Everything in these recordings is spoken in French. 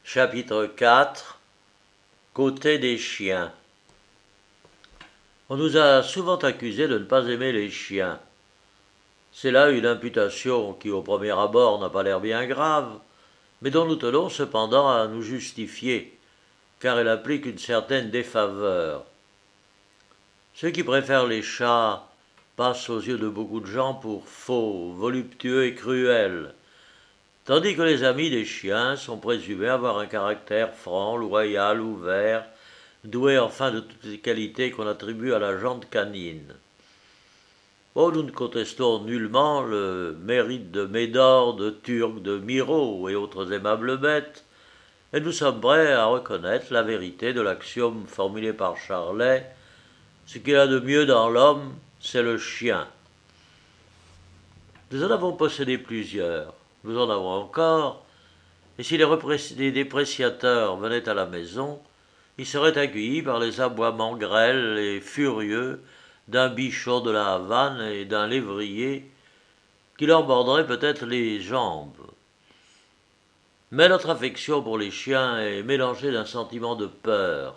Chapitre 4 Côté des chiens. On nous a souvent accusés de ne pas aimer les chiens. C'est là une imputation qui au premier abord n'a pas l'air bien grave, mais dont nous tenons cependant à nous justifier, car elle implique une certaine défaveur. Ceux qui préfèrent les chats passent aux yeux de beaucoup de gens pour faux, voluptueux et cruels, tandis que les amis des chiens sont présumés avoir un caractère franc, loyal, ouvert, doué enfin de toutes les qualités qu'on attribue à la jante canine. Oh, nous ne contestons nullement le mérite de Médor, de Turc, de Miro et autres aimables bêtes, et nous sommes prêts à reconnaître la vérité de l'axiome formulé par Charlet: ce qu'il y a de mieux dans l'homme, c'est le chien. Nous en avons possédé plusieurs, nous en avons encore, et si les dépréciateurs venaient à la maison, ils seraient accueillis par les aboiements grêles et furieux d'un bichon de la Havane et d'un lévrier qui leur mordraient peut-être les jambes. Mais notre affection pour les chiens est mélangée d'un sentiment de peur.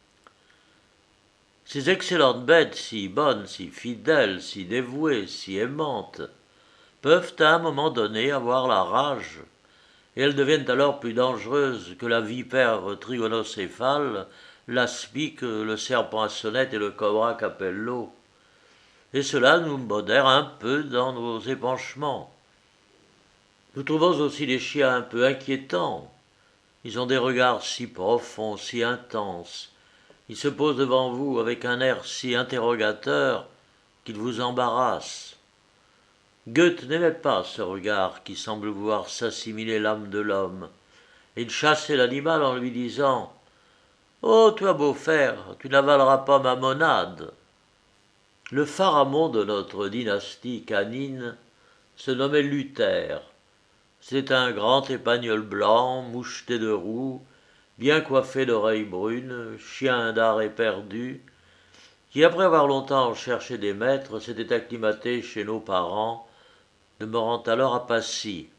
Ces excellentes bêtes, si bonnes, si fidèles, si dévouées, si aimantes, peuvent à un moment donné avoir la rage, et elles deviennent alors plus dangereuses que la vipère trigonocéphale, l'aspic, le serpent à sonnette et le cobra capello. Et cela nous modère un peu dans nos épanchements. Nous trouvons aussi les chiens un peu inquiétants. Ils ont des regards si profonds, si intenses. Ils se posent devant vous avec un air si interrogateur qu'ils vous embarrassent. Goethe n'aimait pas ce regard qui semble vouloir s'assimiler l'âme de l'homme. Et il chassait l'animal en lui disant « Oh, tu as beau faire, tu n'avaleras pas ma monade !» Le pharamond de notre dynastie canine se nommait Luther. C'était un grand épagnol blanc, moucheté de roux, bien coiffé d'oreilles brunes, chien d'art éperdu, qui, après avoir longtemps cherché des maîtres, s'était acclimaté chez nos parents, demeurant alors à Passy.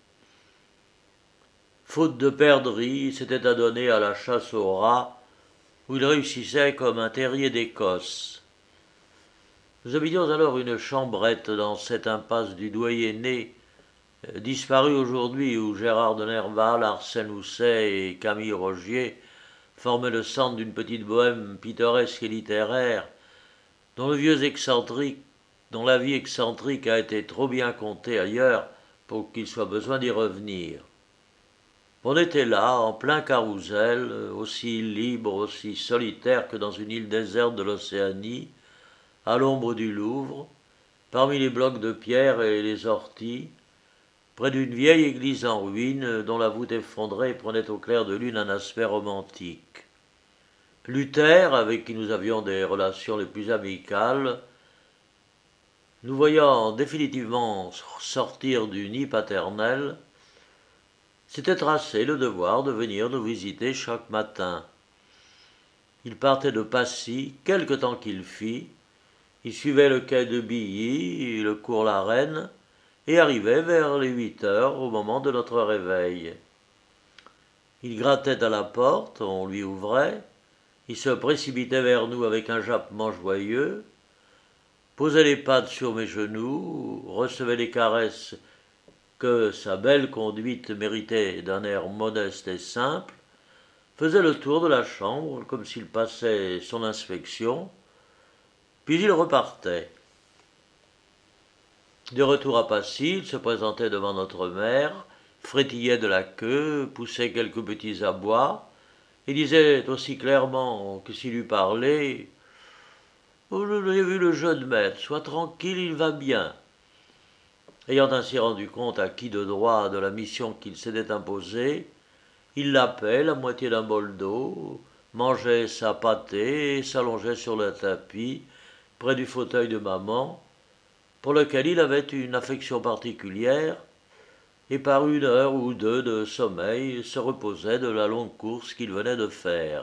Faute de perdrix, il s'était adonné à la chasse aux rats, où il réussissait comme un terrier d'Écosse. Nous habitions alors une chambrette dans cette impasse du Doyenné, disparue aujourd'hui, où Gérard de Nerval, Arsène Housset et Camille Rogier formaient le centre d'une petite bohème pittoresque et littéraire, dont la vie excentrique a été trop bien contée ailleurs pour qu'il soit besoin d'y revenir. On était là, en plein carrousel, aussi libre, aussi solitaire que dans une île déserte de l'Océanie, à l'ombre du Louvre, parmi les blocs de pierre et les orties, près d'une vieille église en ruine dont la voûte effondrée prenait au clair de lune un aspect romantique. Luther, avec qui nous avions des relations les plus amicales, nous voyant définitivement sortir du nid paternel, s'était tracé le devoir de venir nous visiter chaque matin. Il partait de Passy, quelque temps qu'il fît, il suivait le quai de Billy, le cours La Reine, et arrivait vers les 8 heures au moment de notre réveil. Il grattait à la porte, on lui ouvrait, il se précipitait vers nous avec un jappement joyeux, posait les pattes sur mes genoux, recevait les caresses que sa belle conduite méritait d'un air modeste et simple, faisait le tour de la chambre comme s'il passait son inspection, puis il repartait. De retour à Passy, il se présentait devant notre mère, frétillait de la queue, poussait quelques petits abois, et disait aussi clairement que s'il eût parlé « Oh, j'ai vu le jeune maître, sois tranquille, il va bien ». Ayant ainsi rendu compte à qui de droit de la mission qu'il s'était imposée, il lapait la moitié d'un bol d'eau, mangeait sa pâtée et s'allongeait sur le tapis, près du fauteuil de maman, pour lequel il avait une affection particulière, et par 1 heure ou 2 de sommeil se reposait de la longue course qu'il venait de faire.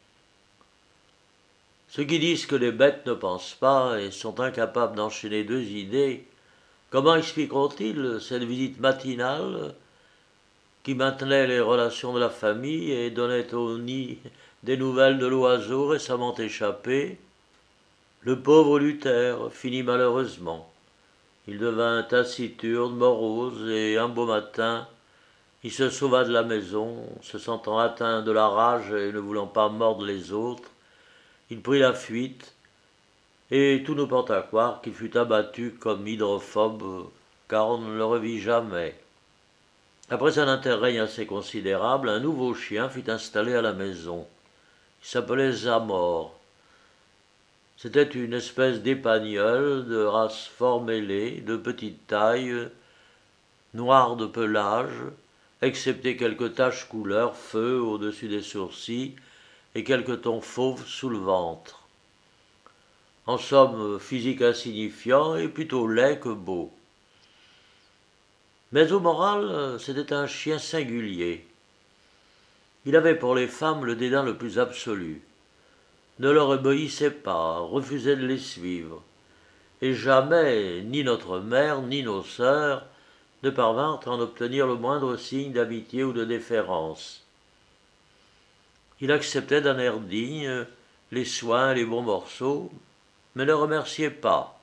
Ceux qui disent que les bêtes ne pensent pas et sont incapables d'enchaîner 2 idées, comment expliqueront-ils cette visite matinale qui maintenait les relations de la famille et donnait au nid des nouvelles de l'oiseau récemment échappé, le pauvre Luther finit malheureusement. Il devint taciturne, morose, et un beau matin, il se sauva de la maison, se sentant atteint de la rage et ne voulant pas mordre les autres. Il prit la fuite, et tout nous porte à croire qu'il fut abattu comme hydrophobe, car on ne le revit jamais. Après un interrègne assez considérable, un nouveau chien fut installé à la maison. Il s'appelait Zamor. C'était une espèce d'épagnole de race fort mêlée, de petite taille, noire de pelage, excepté quelques taches couleur feu au-dessus des sourcils et quelques tons fauves sous le ventre. En somme, physique insignifiant et plutôt laid que beau. Mais au moral, c'était un chien singulier. Il avait pour les femmes le dédain le plus absolu, ne leur obéissait pas, refusait de les suivre, et jamais ni notre mère ni nos sœurs ne parvinrent à en obtenir le moindre signe d'amitié ou de déférence. Il acceptait d'un air digne les soins, les bons morceaux, mais ne remerciait pas.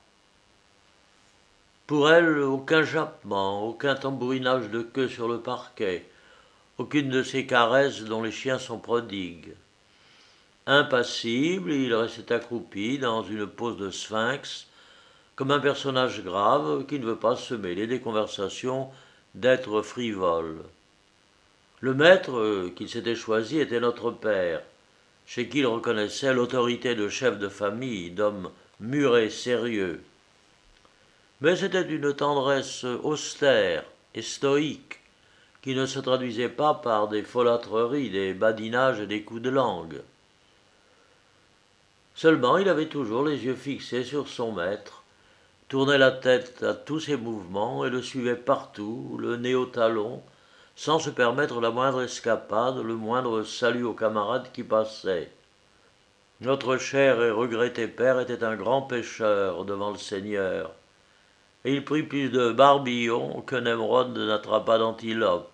Pour elle, aucun jappement, aucun tambourinage de queue sur le parquet, aucune de ces caresses dont les chiens sont prodigues. Impassible, il restait accroupi dans une pose de sphinx, comme un personnage grave qui ne veut pas se mêler des conversations d'êtres frivoles. Le maître qu'il s'était choisi était notre père, chez qui il reconnaissait l'autorité de chef de famille, d'homme mûr et sérieux. Mais c'était une tendresse austère et stoïque, qui ne se traduisait pas par des folâtreries, des badinages et des coups de langue. Seulement, il avait toujours les yeux fixés sur son maître, tournait la tête à tous ses mouvements et le suivait partout, le nez au talon, sans se permettre la moindre escapade, le moindre salut aux camarades qui passaient. Notre cher et regretté père était un grand pécheur devant le Seigneur, et il prit plus de barbillons que Nemrod n'attrapa d'antilope.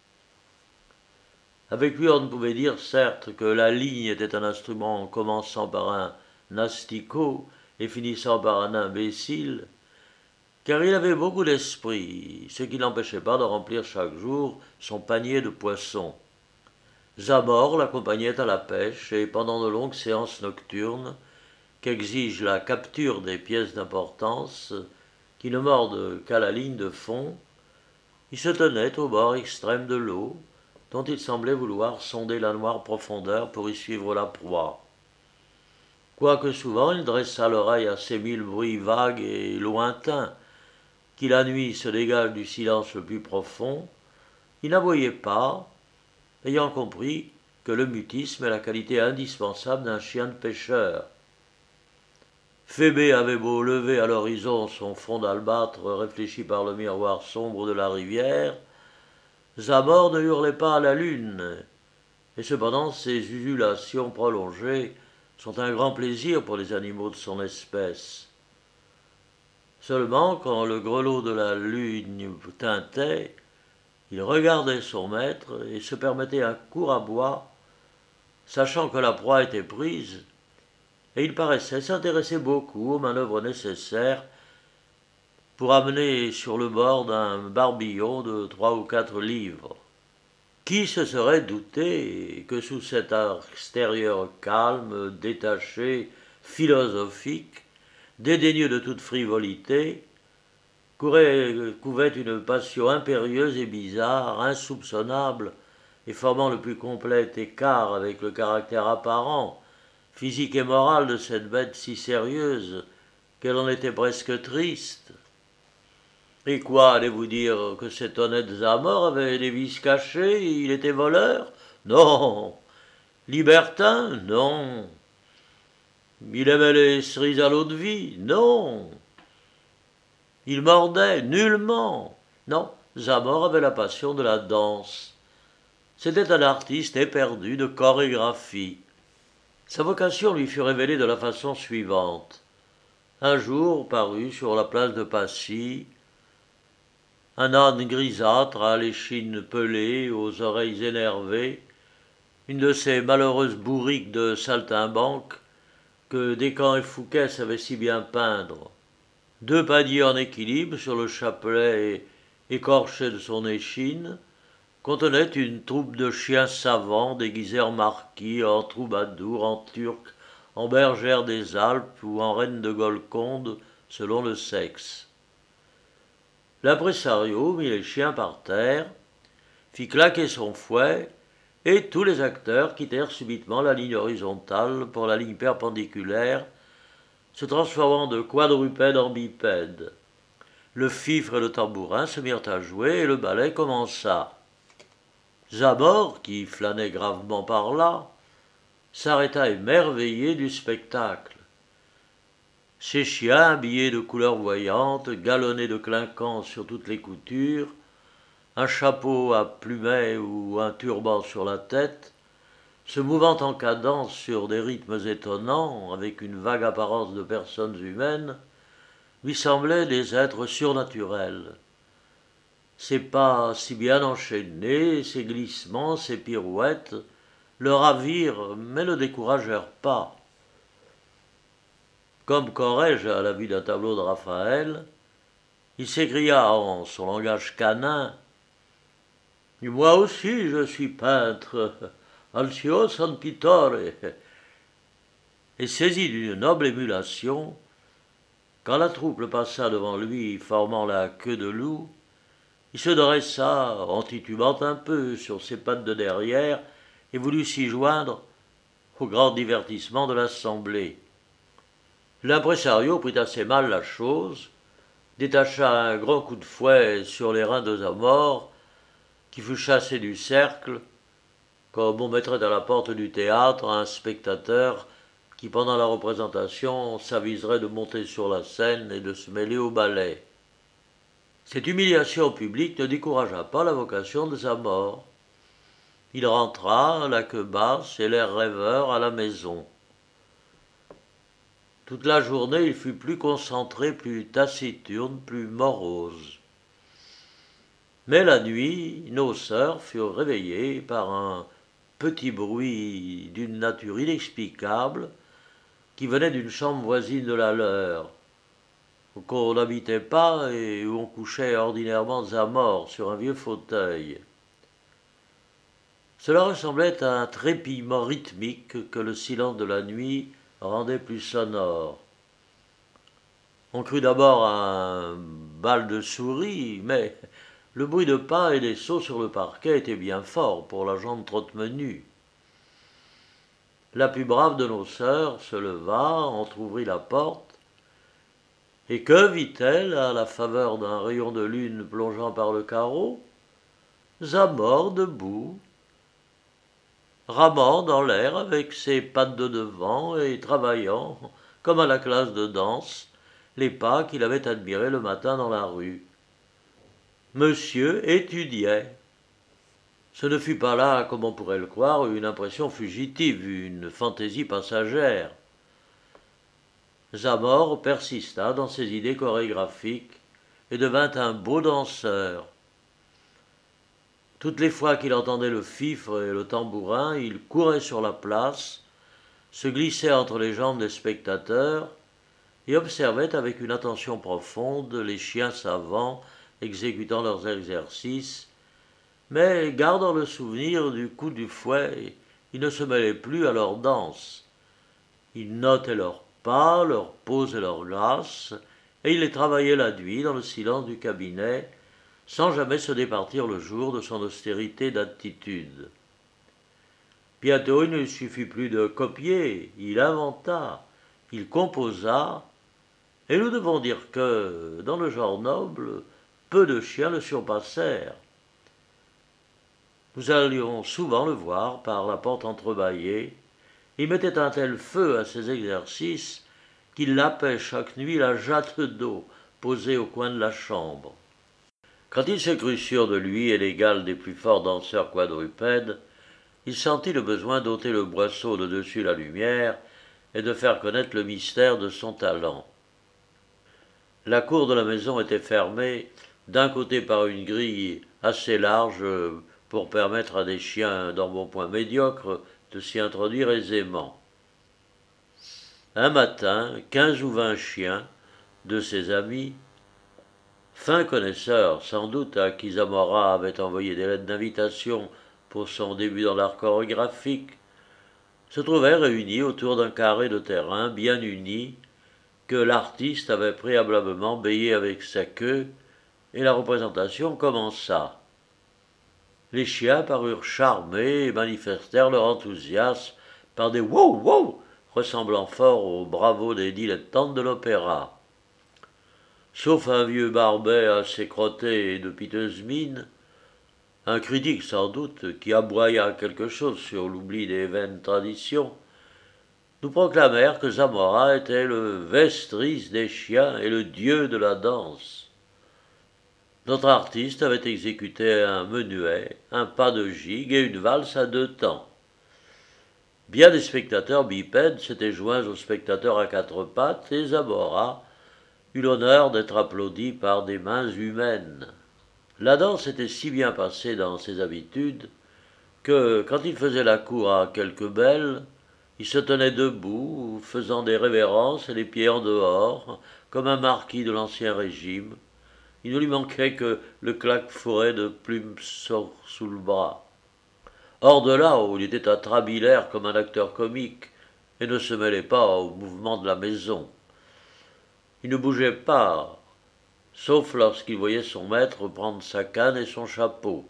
Avec lui, on ne pouvait dire, certes, que la ligne était un instrument commençant par un asticot et finissant par un imbécile, car il avait beaucoup d'esprit, ce qui n'empêchait pas de remplir chaque jour son panier de poissons. Zamor l'accompagnait à la pêche, et pendant de longues séances nocturnes, qu'exige la capture des pièces d'importance, qui ne mordent qu'à la ligne de fond, il se tenait au bord extrême de l'eau, dont il semblait vouloir sonder la noire profondeur pour y suivre la proie. Quoique souvent il dressât l'oreille à ces mille bruits vagues et lointains, qui la nuit se dégagent du silence le plus profond, il n'aboyait pas, ayant compris que le mutisme est la qualité indispensable d'un chien de pêcheur. Phébé avait beau lever à l'horizon son front d'albâtre réfléchi par le miroir sombre de la rivière, Zamor ne hurlait pas à la lune, et cependant ses usulations prolongées sont un grand plaisir pour les animaux de son espèce. Seulement, quand le grelot de la lune tintait, il regardait son maître et se permettait un court abois, sachant que la proie était prise, et il paraissait s'intéresser beaucoup aux manœuvres nécessaires pour amener sur le bord d'un barbillon de 3 ou 4 livres. Qui se serait douté que sous cet extérieur calme, détaché, philosophique, dédaigneux de toute frivolité, couvait une passion impérieuse et bizarre, insoupçonnable, et formant le plus complet écart avec le caractère apparent, physique et moral de cette bête si sérieuse qu'elle en était presque triste. Et quoi, allez-vous dire que cet honnête Zamor avait des vices cachés, il était voleur? Non. Libertin? Non. Il aimait les cerises à l'eau de vie? Non. Il mordait? Nullement. Non, Zamor avait la passion de la danse. C'était un artiste éperdu de chorégraphie. Sa vocation lui fut révélée de la façon suivante. Un jour parut sur la place de Passy un âne grisâtre à l'échine pelée, aux oreilles énervées, une de ces malheureuses bourriques de saltimbanque que Descamps et Fouquet savaient si bien peindre. Deux paniers en équilibre sur le chapelet écorché de son échine contenaient une troupe de chiens savants déguisés en marquis, en troubadours, en turcs, en bergères des Alpes ou en reines de Golconde, selon le sexe. L'impresario mit les chiens par terre, fit claquer son fouet, et tous les acteurs quittèrent subitement la ligne horizontale pour la ligne perpendiculaire, se transformant de quadrupède en bipède. Le fifre et le tambourin se mirent à jouer et le ballet commença. Zamore, qui flânait gravement par là, s'arrêta émerveillé du spectacle. Ces chiens, habillés de couleurs voyantes, galonnés de clinquants sur toutes les coutures, un chapeau à plumet ou un turban sur la tête, se mouvant en cadence sur des rythmes étonnants, avec une vague apparence de personnes humaines, lui semblaient des êtres surnaturels. Ses pas si bien enchaînés, ses glissements, ses pirouettes, le ravirent, mais ne le découragèrent pas. Comme Corrège à la vue d'un tableau de Raphaël, il s'écria en son langage canin: « Moi aussi je suis peintre, anch'io son pittore » et saisi d'une noble émulation, quand la troupe le passa devant lui formant la queue de loup, il se dressa, en titubant un peu sur ses pattes de derrière, et voulut s'y joindre au grand divertissement de l'assemblée. L'impresario prit assez mal la chose, détacha un grand coup de fouet sur les reins de Zamore, qui fut chassé du cercle, comme on mettrait à la porte du théâtre un spectateur qui, pendant la représentation, s'aviserait de monter sur la scène et de se mêler au ballet. Cette humiliation publique ne découragea pas la vocation de Zamore. Il rentra, la queue basse et l'air rêveur, à la maison. Toute la journée, il fut plus concentré, plus taciturne, plus morose. Mais la nuit, nos sœurs furent réveillées par un petit bruit d'une nature inexplicable qui venait d'une chambre voisine de la leur, qu'on n'habitait pas et où on couchait ordinairement Zamore sur un vieux fauteuil. Cela ressemblait à un trépillement rythmique que le silence de la nuit rendait plus sonore. On crut d'abord à un bal de souris, mais le bruit de pas et des sauts sur le parquet était bien fort pour la jambe trotte-menu. La plus brave de nos sœurs se leva, entr'ouvrit la porte, et que vit-elle à la faveur d'un rayon de lune plongeant par le carreau? Zamore debout, ramant dans l'air avec ses pattes de devant et travaillant, comme à la classe de danse, les pas qu'il avait admirés le matin dans la rue. Monsieur étudiait. Ce ne fut pas là, comme on pourrait le croire, une impression fugitive, une fantaisie passagère. Zamore persista dans ses idées chorégraphiques et devint un beau danseur. Toutes les fois qu'il entendait le fifre et le tambourin, il courait sur la place, se glissait entre les jambes des spectateurs et observait avec une attention profonde les chiens savants exécutant leurs exercices, mais gardant le souvenir du coup du fouet, il ne se mêlait plus à leur danse. Il notait leurs pas, leurs poses et leurs grâces, et il les travaillait la nuit dans le silence du cabinet, sans jamais se départir le jour de son austérité d'attitude. Bientôt il ne suffit plus de copier, il inventa, il composa, et nous devons dire que, dans le genre noble, peu de chiens le surpassèrent. Nous allions souvent le voir par la porte entrebâillée. Il mettait un tel feu à ses exercices qu'il lapait chaque nuit la jatte d'eau posée au coin de la chambre. Quand il se crut sûr de lui et l'égal des plus forts danseurs quadrupèdes, il sentit le besoin d'ôter le boisseau de dessus la lumière et de faire connaître le mystère de son talent. La cour de la maison était fermée d'un côté par une grille assez large pour permettre à des chiens d'embonpoint médiocre de s'y introduire aisément. Un matin, 15 ou 20 chiens de ses amis, fins connaisseurs sans doute à qui Zamora avait envoyé des lettres d'invitation pour son début dans l'art chorégraphique, se trouvaient réunis autour d'un carré de terrain bien uni que l'artiste avait préalablement bayé avec sa queue, et la représentation commença. Les chiens parurent charmés et manifestèrent leur enthousiasme par des wow wow ressemblant fort aux bravos des dilettantes de l'opéra. Sauf un vieux barbet assez crotté et de piteuse mine, un critique sans doute qui aboya quelque chose sur l'oubli des vaines traditions, nous proclamèrent que Zamora était le vestris des chiens et le dieu de la danse. Notre artiste avait exécuté un menuet, un pas de gigue et une valse à 2 temps. Bien des spectateurs bipèdes s'étaient joints aux spectateurs à 4 pattes et Zamora eut l'honneur d'être applaudi par des mains humaines. La danse était si bien passée dans ses habitudes que, quand il faisait la cour à quelques belles, il se tenait debout, faisant des révérences et les pieds en dehors, comme un marquis de l'Ancien Régime. Il ne lui manquait que le claque-forêt de plumes sous le bras. Hors de là, où il était atrabilaire comme un acteur comique et ne se mêlait pas aux mouvements de la maison. Il ne bougeait pas, sauf lorsqu'il voyait son maître prendre sa canne et son chapeau.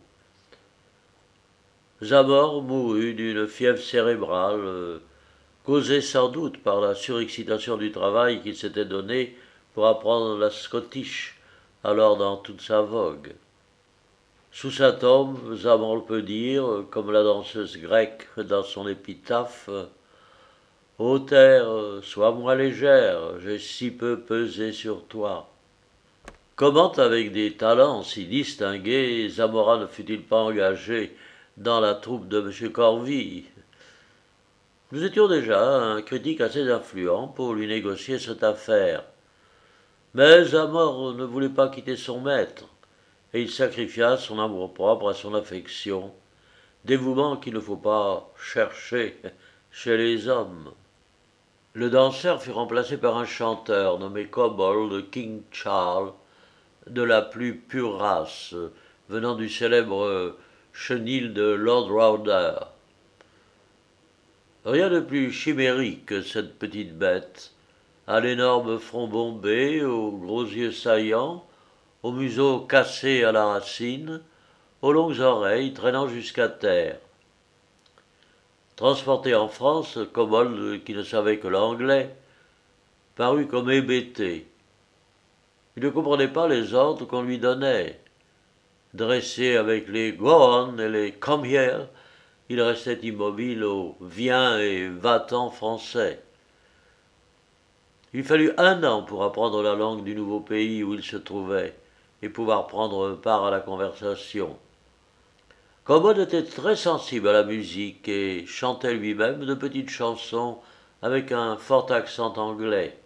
Zamor mourut d'une fièvre cérébrale, causée sans doute par la surexcitation du travail qu'il s'était donné pour apprendre la Scottish, alors dans toute sa vogue. Sous sa tombe, Zamor peut dire, comme la danseuse grecque dans son épitaphe, « Ô terre, sois-moi légère, j'ai si peu pesé sur toi. » Comment, avec des talents si distingués, Zamora ne fut-il pas engagé dans la troupe de M. Corville? Nous étions déjà un critique assez influent pour lui négocier cette affaire. Mais Zamor ne voulait pas quitter son maître, et il sacrifia son amour-propre à son affection, dévouement qu'il ne faut pas chercher chez les hommes. Le danseur fut remplacé par un chanteur nommé Kobold King Charles, de la plus pure race, venant du célèbre chenil de Lord Rouder. Rien de plus chimérique que cette petite bête, à l'énorme front bombé, aux gros yeux saillants, au museau cassé à la racine, aux longues oreilles traînant jusqu'à terre. Transporté en France, Kobold, qui ne savait que l'anglais, parut comme hébété. Il ne comprenait pas les ordres qu'on lui donnait. Dressé avec les go on et les come here, il restait immobile au viens et va-t'en français. Il fallut 1 an pour apprendre la langue du nouveau pays où il se trouvait et pouvoir prendre part à la conversation. Kobold était très sensible à la musique et chantait lui-même de petites chansons avec un fort accent anglais.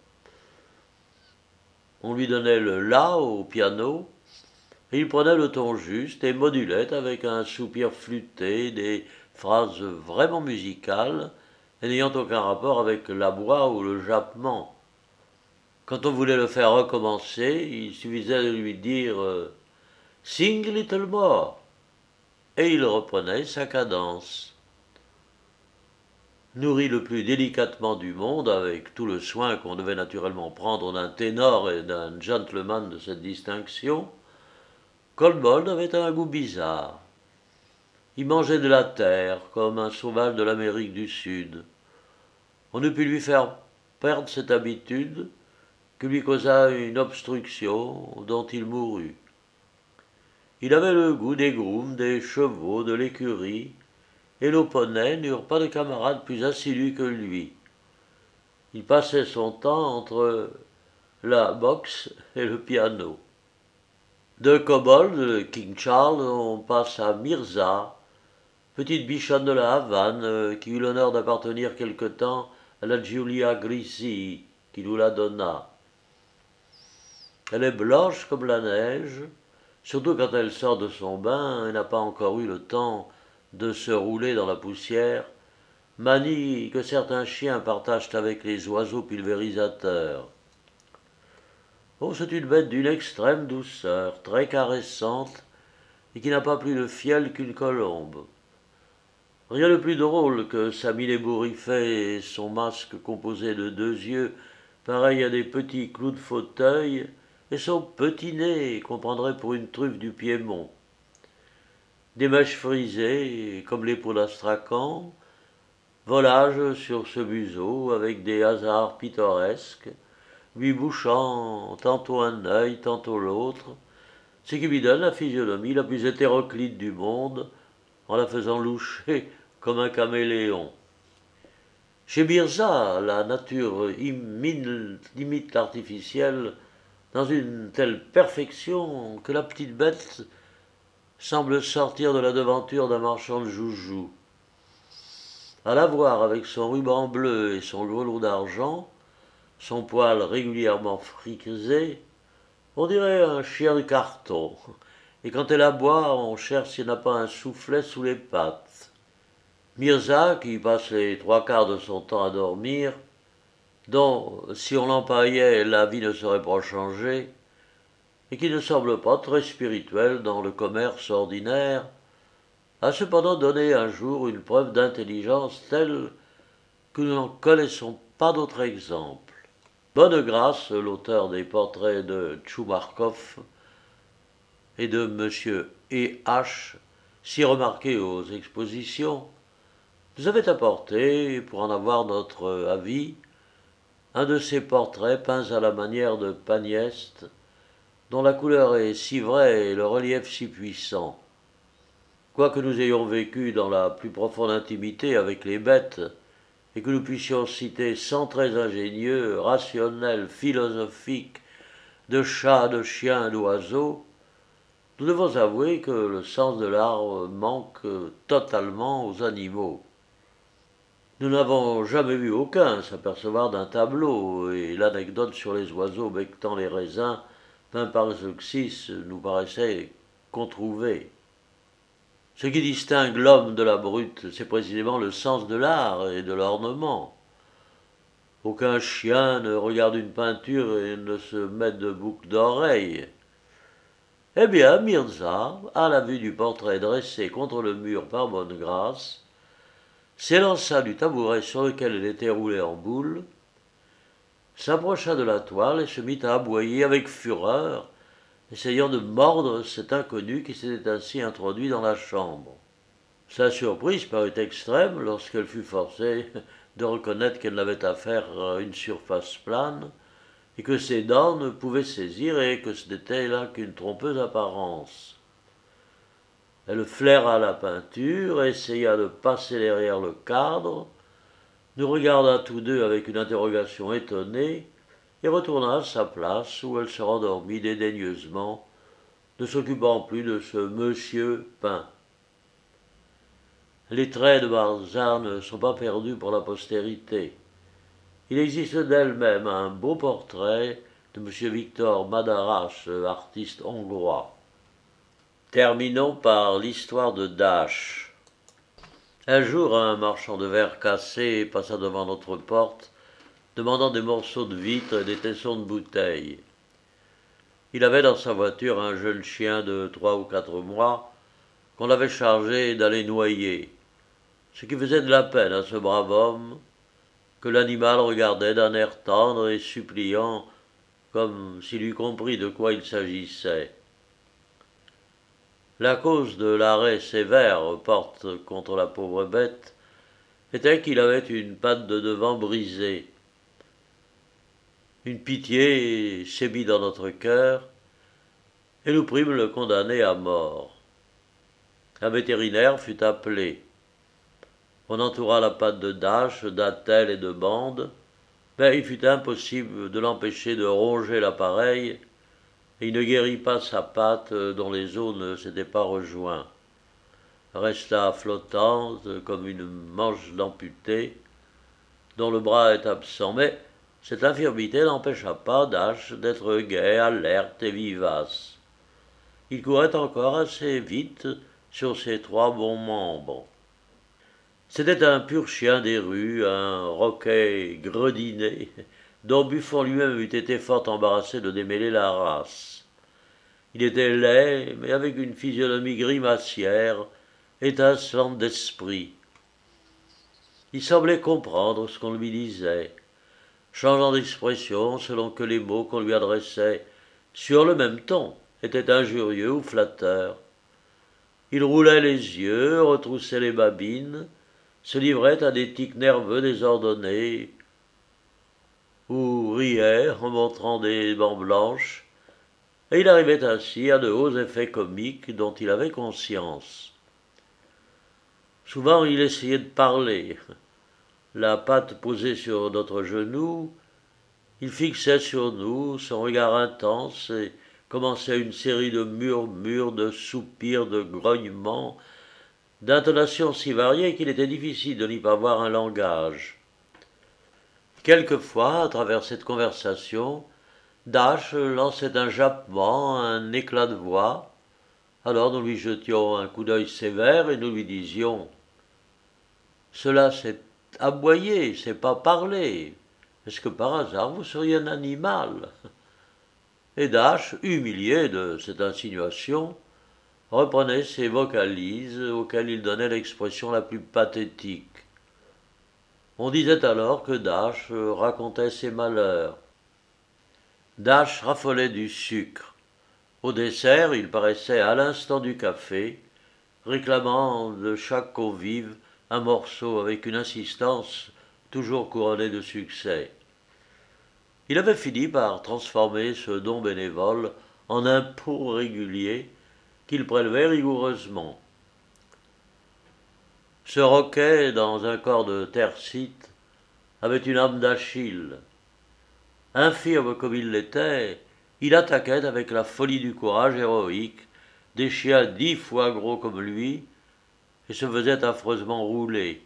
On lui donnait le la au piano, et il prenait le ton juste et modulait avec un soupir flûté des phrases vraiment musicales et n'ayant aucun rapport avec l'aboi ou le jappement. Quand on voulait le faire recommencer, il suffisait de lui dire « Sing a little more » et il reprenait sa cadence. Nourri le plus délicatement du monde, avec tout le soin qu'on devait naturellement prendre d'un ténor et d'un gentleman de cette distinction, Kobold avait un goût bizarre. Il mangeait de la terre, comme un sauvage de l'Amérique du Sud. On ne put lui faire perdre cette habitude que lui causa une obstruction dont il mourut. Il avait le goût des grooms, des chevaux, de l'écurie, et nos poneys n'eurent pas de camarades plus assidus que lui. Il passait son temps entre la boxe et le piano. De Kobold, King Charles, on passe à Mirza, petite bichonne de la Havane qui eut l'honneur d'appartenir quelque temps à la Giulia Grisi, qui nous la donna. Elle est blanche comme la neige, surtout quand elle sort de son bain et n'a pas encore eu le temps de se rouler dans la poussière, manie que certains chiens partagent avec les oiseaux pulvérisateurs. Oh, c'est une bête d'une extrême douceur, très caressante, et qui n'a pas plus de fiel qu'une colombe. Rien de plus drôle que sa mine ébouriffée et son masque composé de deux yeux, pareils à des petits clous de fauteuil, et son petit nez qu'on prendrait pour une truffe du Piémont. Des mèches frisées, comme les peaux d'astracan, volage sur ce museau avec des hasards pittoresques, lui bouchant tantôt un œil, tantôt l'autre, ce qui lui donne la physionomie la plus hétéroclite du monde, en la faisant loucher comme un caméléon. Chez Mirza, la nature imite l'artificiel dans une telle perfection que la petite bête semble sortir de la devanture d'un marchand de joujoux. À la voir avec son ruban bleu et son grelot d'argent, son poil régulièrement frisé, on dirait un chien de carton. Et quand elle aboie, on cherche s'il n'a pas un soufflet sous les pattes. Mirza, qui passe les trois quarts de son temps à dormir, dont, si on l'empaillait, la vie ne serait pas changée, et qui ne semble pas très spirituel dans le commerce ordinaire, a cependant donné un jour une preuve d'intelligence telle que nous n'en connaissons pas d'autre exemple. Bonnegrâce, l'auteur des portraits de Tchoumarkov et de M. E. H., si remarqué aux expositions, nous avait apporté, pour en avoir notre avis, un de ces portraits peints à la manière de Pagnest, dont la couleur est si vraie et le relief si puissant. Quoique nous ayons vécu dans la plus profonde intimité avec les bêtes, et que nous puissions citer 100 traits ingénieux, rationnels, philosophiques, de chats, de chiens, d'oiseaux, nous devons avouer que le sens de l'art manque totalement aux animaux. Nous n'avons jamais vu aucun s'apercevoir d'un tableau, et l'anecdote sur les oiseaux becquetant les raisins, peint par Zeuxis, nous paraissait controuvée. Ce qui distingue l'homme de la brute, c'est précisément le sens de l'art et de l'ornement. Aucun chien ne regarde une peinture et ne se met de boucles d'oreilles. Eh bien, Mirza, à la vue du portrait dressé contre le mur par Bonnegrâce, s'élança du tabouret sur lequel elle était roulée en boule, s'approcha de la toile et se mit à aboyer avec fureur, essayant de mordre cet inconnu qui s'était ainsi introduit dans la chambre. Sa surprise parut extrême lorsqu'elle fut forcée de reconnaître qu'elle n'avait affaire à une surface plane, et que ses dents ne pouvaient saisir et que ce n'était là qu'une trompeuse apparence. Elle flaira la peinture, essaya de passer derrière le cadre, nous regarda tous deux avec une interrogation étonnée, et retourna à sa place où elle se rendormit dédaigneusement, ne s'occupant plus de ce monsieur peint. Les traits de Marza ne sont pas perdus pour la postérité. Il existe d'elle-même un beau portrait de M. Victor Madaras, artiste hongrois. Terminons par l'histoire de Dash. Un jour, un marchand de verre cassé passa devant notre porte, demandant des morceaux de vitre et des tessons de bouteilles. Il avait dans sa voiture un jeune chien de 3 ou 4 mois qu'on avait chargé d'aller noyer, ce qui faisait de la peine à ce brave homme que l'animal regardait d'un air tendre et suppliant, comme s'il eût compris de quoi il s'agissait. La cause de l'arrêt sévère porte contre la pauvre bête était qu'il avait une patte de devant brisée. Une pitié s'ébit dans notre cœur, et nous prîmes le condamner à mort. Un vétérinaire fut appelé. On entoura la patte de Dash, d'attelles et de bandes, mais il fut impossible de l'empêcher de ronger l'appareil, et il ne guérit pas sa patte dont les os ne s'étaient pas rejoints. Resta flottante comme une manche d'amputée, dont le bras est absent, mais cette infirmité n'empêcha pas Dash d'être gai, alerte et vivace. il courait encore assez vite sur ses 3 bons membres. C'était un pur chien des rues, un roquet grediné, dont Buffon lui-même eût été fort embarrassé de démêler la race. Il était laid, mais avec une physionomie grimacière, étincelante d'esprit. Il semblait comprendre ce qu'on lui disait, changeant d'expression selon que les mots qu'on lui adressait, sur le même ton, étaient injurieux ou flatteurs. Il roulait les yeux, retroussait les babines, se livrait à des tics nerveux désordonnés, ou riait en montrant des dents blanches, et il arrivait ainsi à de hauts effets comiques dont il avait conscience. Souvent il essayait de parler. La patte posée sur notre genou, il fixait sur nous son regard intense et commençait une série de murmures, de soupirs, de grognements, d'intonations si variées qu'il était difficile de n'y pas voir un langage. Quelquefois, à travers cette conversation, Dash lançait un jappement, un éclat de voix. Alors nous lui jetions un coup d'œil sévère et nous lui disions « Cela c'est aboyer, c'est pas parler. Est-ce que par hasard vous seriez un animal ?» Et Dash, humilié de cette insinuation, reprenait ses vocalises auxquelles il donnait l'expression la plus pathétique. On disait alors que Dash racontait ses malheurs. Dash raffolait du sucre. Au dessert, il paraissait à l'instant du café, réclamant de chaque convive un morceau avec une insistance toujours couronnée de succès. Il avait fini par transformer ce don bénévole en impôt régulier qu'il prélevait rigoureusement. Ce roquet, dans un corps de tercite, avait une âme d'Achille. Infirme comme il l'était, il attaquait avec la folie du courage héroïque des chiens 10 fois gros comme lui et se faisait affreusement rouler.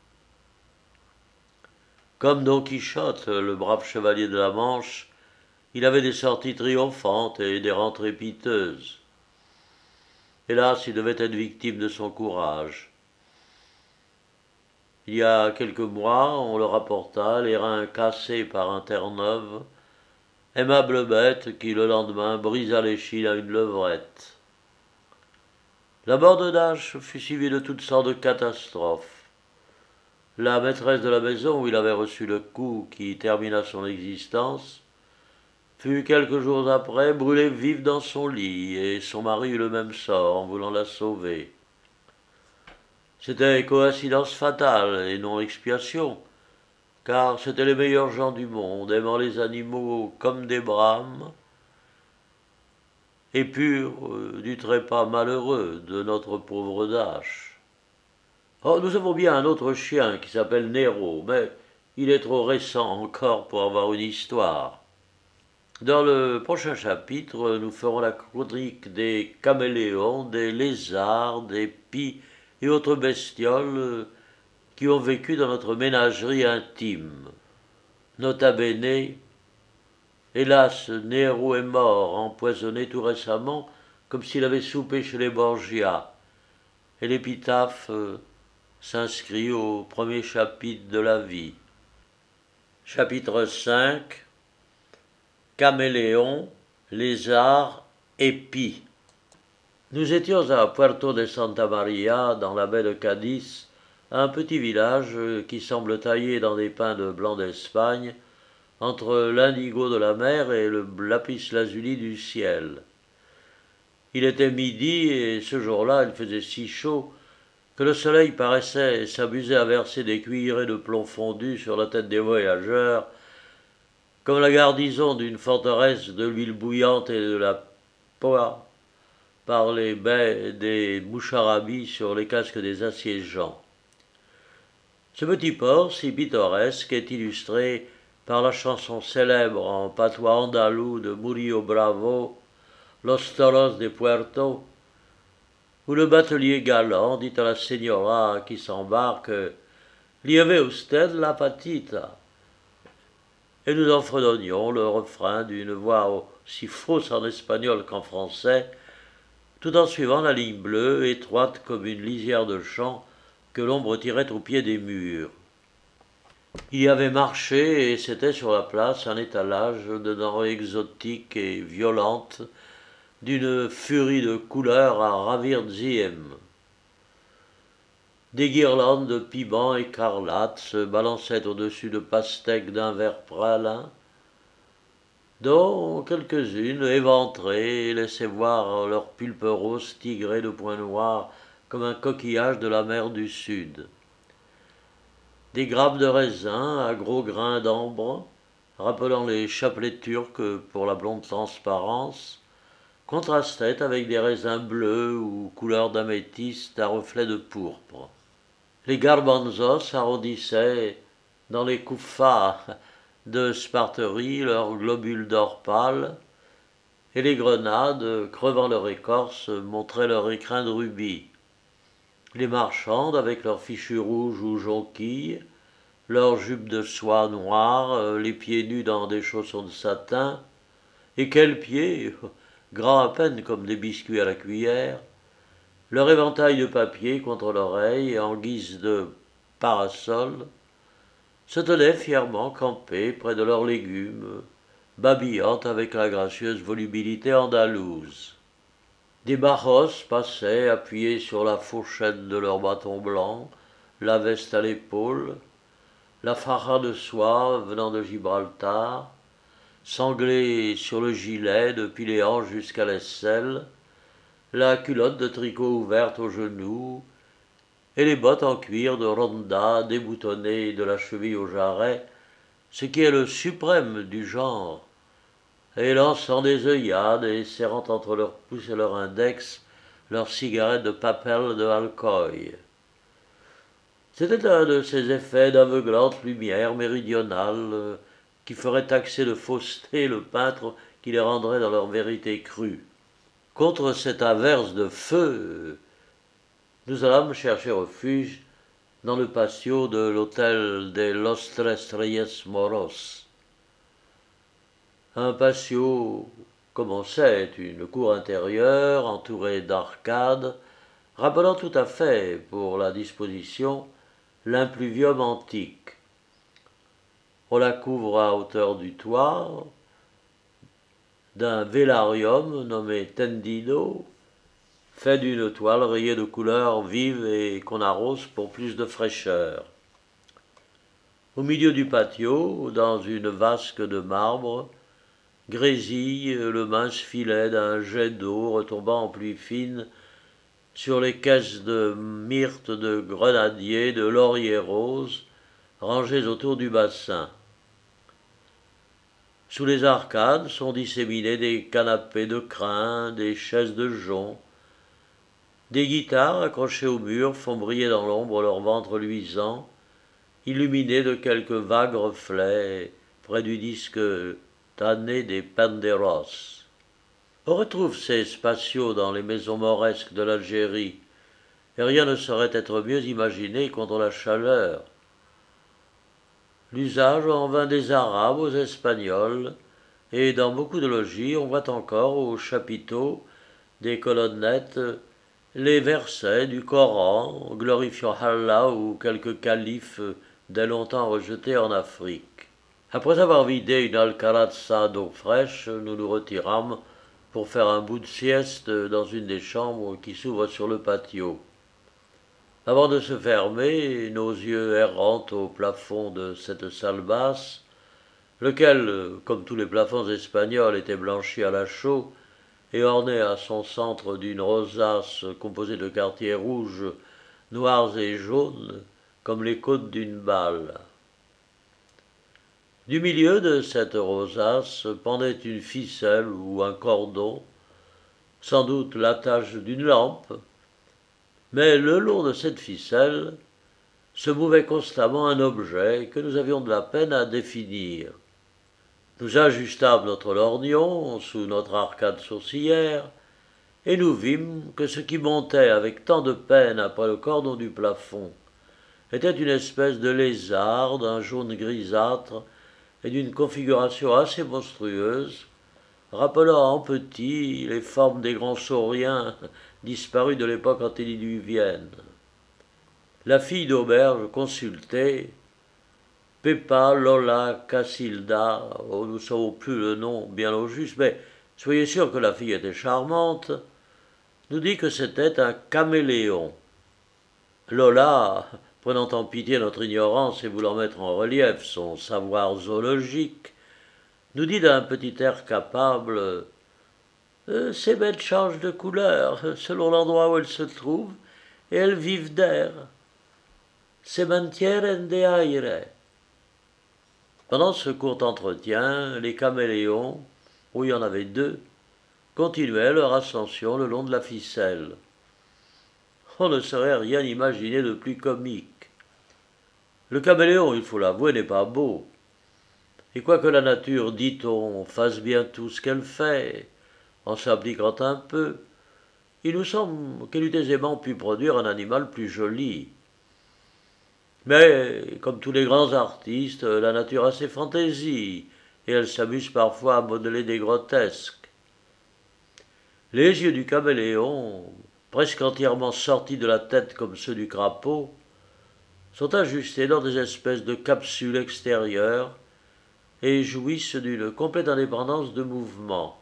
Comme Don Quichotte, le brave chevalier de la Manche, il avait des sorties triomphantes et des rentrées piteuses. Hélas, il devait être victime de son courage. Il y a quelques mois, on le rapporta, les reins cassés par un Terre-Neuve, aimable bête qui, le lendemain, brisa l'échine à une levrette. La mort de Dash fut suivie de toutes sortes de catastrophes. La maîtresse de la maison où il avait reçu le coup qui termina son existence fut quelques jours après brûlée vive dans son lit, et son mari eut le même sort en voulant la sauver. C'était coïncidence fatale et non expiation, car c'étaient les meilleurs gens du monde, aimant les animaux comme des brahmes, et purs du trépas malheureux de notre pauvre Dash. Oh, nous avons bien un autre chien qui s'appelle Nero, mais il est trop récent encore pour avoir une histoire. Dans le prochain chapitre, nous ferons la chronique des caméléons, des lézards, des pies et autres bestioles qui ont vécu dans notre ménagerie intime. Nota bene, hélas, Nero est mort, empoisonné tout récemment, comme s'il avait soupé chez les Borgia, et l'épitaphe s'inscrit au premier chapitre de la vie. Chapitre 5. Caméléon, lézard et pie. Nous étions à Puerto de Santa Maria, dans la baie de Cadiz, un petit village qui semble taillé dans des pins de blanc d'Espagne, entre l'indigo de la mer et le lapis-lazuli du ciel. Il était midi et ce jour-là il faisait si chaud que le soleil paraissait s'amuser à verser des cuillerées de plomb fondu sur la tête des voyageurs, comme la garnison d'une forteresse de l'huile bouillante et de la poix par les baies des moucharabis sur les casques des assiégeants. Ce petit port si pittoresque est illustré par la chanson célèbre en patois andalou de Murillo Bravo, Los Toros de Puerto, où le batelier galant dit à la señora qui s'embarque « Lieve usted la patita ?» et nous en fredonnions le refrain d'une voix aussi fausse en espagnol qu'en français, tout en suivant la ligne bleue, étroite comme une lisière de champ que l'ombre tirait au pied des murs. Il y avait marché et c'était sur la place un étalage de denrées exotiques et violentes d'une furie de couleurs à ravir Ziem. Des guirlandes de piments écarlates se balançaient au-dessus de pastèques d'un vert pralin, dont quelques-unes, éventrées, laissaient voir leur pulpe rose tigré de points noirs comme un coquillage de la mer du Sud. Des grappes de raisin à gros grains d'ambre, rappelant les chapelets turcs pour la blonde transparence, contrastaient avec des raisins bleus ou couleur d'améthyste à reflets de pourpre. Les garbanzos arrondissaient dans les couffas de sparterie leurs globules d'or pâle, et les grenades, crevant leur écorce, montraient leur écrin de rubis. Les marchandes, avec leurs fichus rouges ou jonquilles, leurs jupes de soie noire, les pieds nus dans des chaussons de satin, et quels pieds, grands à peine comme des biscuits à la cuillère, leur éventail de papier contre l'oreille en guise de parasol, se tenaient fièrement campés près de leurs légumes, babillant avec la gracieuse volubilité andalouse. Des barros passaient appuyés sur la fourchette de leur bâton blanc, la veste à l'épaule, la faja de soie venant de Gibraltar, sanglée sur le gilet depuis les hanches jusqu'à l'aisselle, la culotte de tricot ouverte aux genoux, et les bottes en cuir de ronda déboutonnées de la cheville au jarret, ce qui est le suprême du genre, et lançant des œillades et serrant entre leur pouce et leur index leurs cigarettes de papel de Alcoy. C'était un de ces effets d'aveuglante lumière méridionale qui ferait taxer de fausseté le peintre qui les rendrait dans leur vérité crue. Contre cette averse de feu, nous allâmes chercher refuge dans le patio de l'hôtel de Los Tres Reyes Moros. Un patio, comme on sait, est une cour intérieure entourée d'arcades, rappelant tout à fait, pour la disposition, l'impluvium antique. On la couvre à hauteur du toit d'un vélarium nommé tendido, fait d'une toile rayée de couleurs vives et qu'on arrose pour plus de fraîcheur. Au milieu du patio, dans une vasque de marbre, grésille le mince filet d'un jet d'eau retombant en pluie fine sur les caisses de myrte, de grenadier, de laurier rose, rangées autour du bassin. Sous les arcades sont disséminés des canapés de crin, des chaises de jonc. Des guitares accrochées au mur font briller dans l'ombre leur ventre luisant, illuminé de quelques vagues reflets près du disque tanné des panderos. On retrouve ces spatiaux dans les maisons mauresques de l'Algérie, et rien ne saurait être mieux imaginé contre la chaleur. L'usage en vint des Arabes aux Espagnols, et dans beaucoup de logis on voit encore aux chapiteaux des colonnettes les versets du Coran glorifiant Allah ou quelques califes dès longtemps rejetés en Afrique. Après avoir vidé une alcarazza d'eau fraîche, nous nous retirâmes pour faire un bout de sieste dans une des chambres qui s'ouvre sur le patio. Avant de se fermer, nos yeux errant au plafond de cette salle basse, lequel, comme tous les plafonds espagnols, était blanchi à la chaux et orné à son centre d'une rosace composée de quartiers rouges, noirs et jaunes, comme les côtes d'une balle. Du milieu de cette rosace pendait une ficelle ou un cordon, sans doute l'attache d'une lampe, mais le long de cette ficelle se mouvait constamment un objet que nous avions de la peine à définir. Nous ajustâmes notre lorgnon sous notre arcade sourcilière, et nous vîmes que ce qui montait avec tant de peine après le cordon du plafond était une espèce de lézard d'un jaune grisâtre et d'une configuration assez monstrueuse, rappelant en petit les formes des grands sauriens disparus de l'époque antédiluvienne. La fille d'auberge consultée, Peppa, Lola, Casilda, oh, nous ne savons plus le nom bien au juste, mais soyez sûr que la fille était charmante, nous dit que c'était un caméléon. Lola, prenant en pitié notre ignorance et voulant mettre en relief son savoir zoologique, nous dit d'un petit air capable ces bêtes changent de couleur selon l'endroit où elles se trouvent et elles vivent d'air. Se mantienen de aire. Pendant ce court entretien, les caméléons, où il y en avait deux, continuaient leur ascension le long de la ficelle. On ne saurait rien imaginer de plus comique. Le caméléon, il faut l'avouer, n'est pas beau. Et quoique la nature, dit-on, fasse bien tout ce qu'elle fait, en s'appliquant un peu, il nous semble qu'elle eût aisément pu produire un animal plus joli. Mais, comme tous les grands artistes, la nature a ses fantaisies, et elle s'amuse parfois à modeler des grotesques. Les yeux du caméléon, presque entièrement sortis de la tête comme ceux du crapaud, sont ajustés dans des espèces de capsules extérieures et jouissent d'une complète indépendance de mouvement.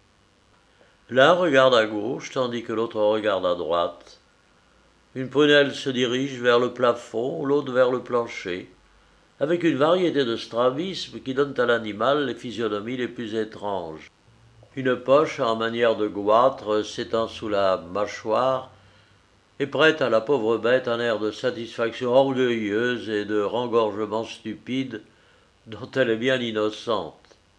L'un regarde à gauche tandis que l'autre regarde à droite. Une prunelle se dirige vers le plafond, l'autre vers le plancher, avec une variété de strabismes qui donnent à l'animal les physionomies les plus étranges. Une poche en manière de goître s'étend sous la mâchoire et prête à la pauvre bête un air de satisfaction orgueilleuse et de rengorgement stupide dont elle est bien innocente.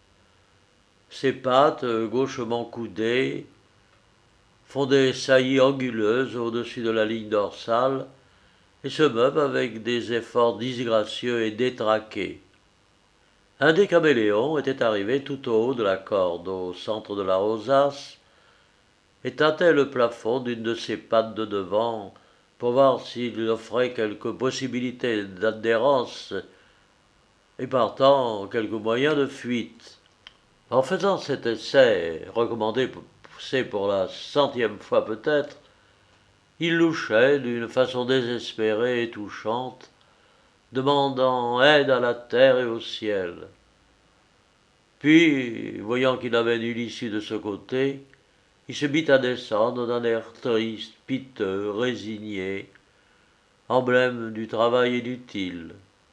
Ses pattes, gauchement coudées, font des saillies anguleuses au-dessus de la ligne dorsale et se meuvent avec des efforts disgracieux et détraqués. Un des caméléons était arrivé tout au haut de la corde, au centre de la rosace, et tâtait le plafond d'une de ses pattes de devant pour voir s'il offrait quelque possibilité d'adhérence et partant quelque moyen de fuite. En faisant cet essai, recommandé pour la 100e fois peut-être, il louchait d'une façon désespérée et touchante, demandant aide à la terre et au ciel. Puis, voyant qu'il n'avait nulle issue de ce côté, il se mit à descendre d'un air triste, piteux, résigné, emblème du travail inutile.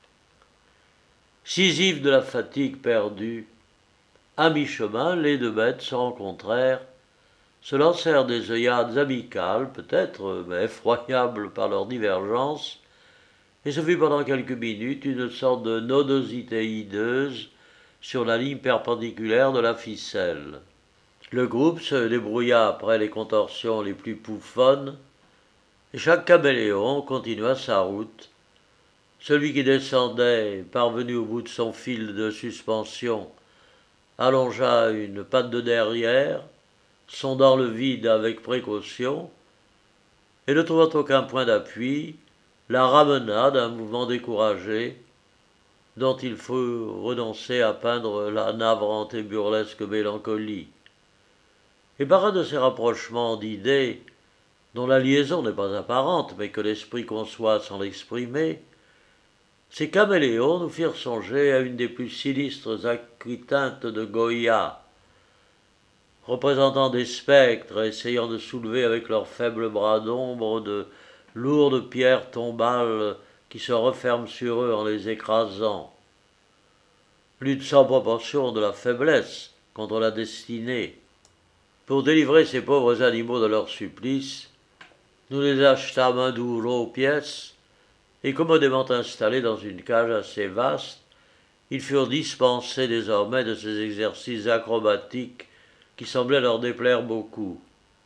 Scisifs de la fatigue perdue, à mi-chemin, les deux bêtes se rencontrèrent, se lancèrent des œillades amicales, peut-être, mais effroyables par leur divergence, et ce fut pendant quelques minutes une sorte de nodosité hideuse sur la ligne perpendiculaire de la ficelle. Le groupe se débrouilla après les contorsions les plus bouffonnes, et chaque caméléon continua sa route. Celui qui descendait, parvenu au bout de son fil de suspension, allongea une patte de derrière, sondant le vide avec précaution, et ne trouvant aucun point d'appui, la ramena d'un mouvement découragé, dont il faut renoncer à peindre la navrante et burlesque mélancolie. Et par un de ces rapprochements d'idées, dont la liaison n'est pas apparente, mais que l'esprit conçoit sans l'exprimer, ces caméléons nous firent songer à une des plus sinistres aquiteintes de Goya, représentant des spectres essayant de soulever avec leurs faibles bras d'ombre de lourdes pierres tombales qui se referment sur eux en les écrasant. Lutte sans proportion de la faiblesse contre la destinée. Pour délivrer ces pauvres animaux de leur supplice, nous les achetâmes 1 douron pièce, et commodément installés dans une cage assez vaste, ils furent dispensés désormais de ces exercices acrobatiques qui semblaient leur déplaire beaucoup.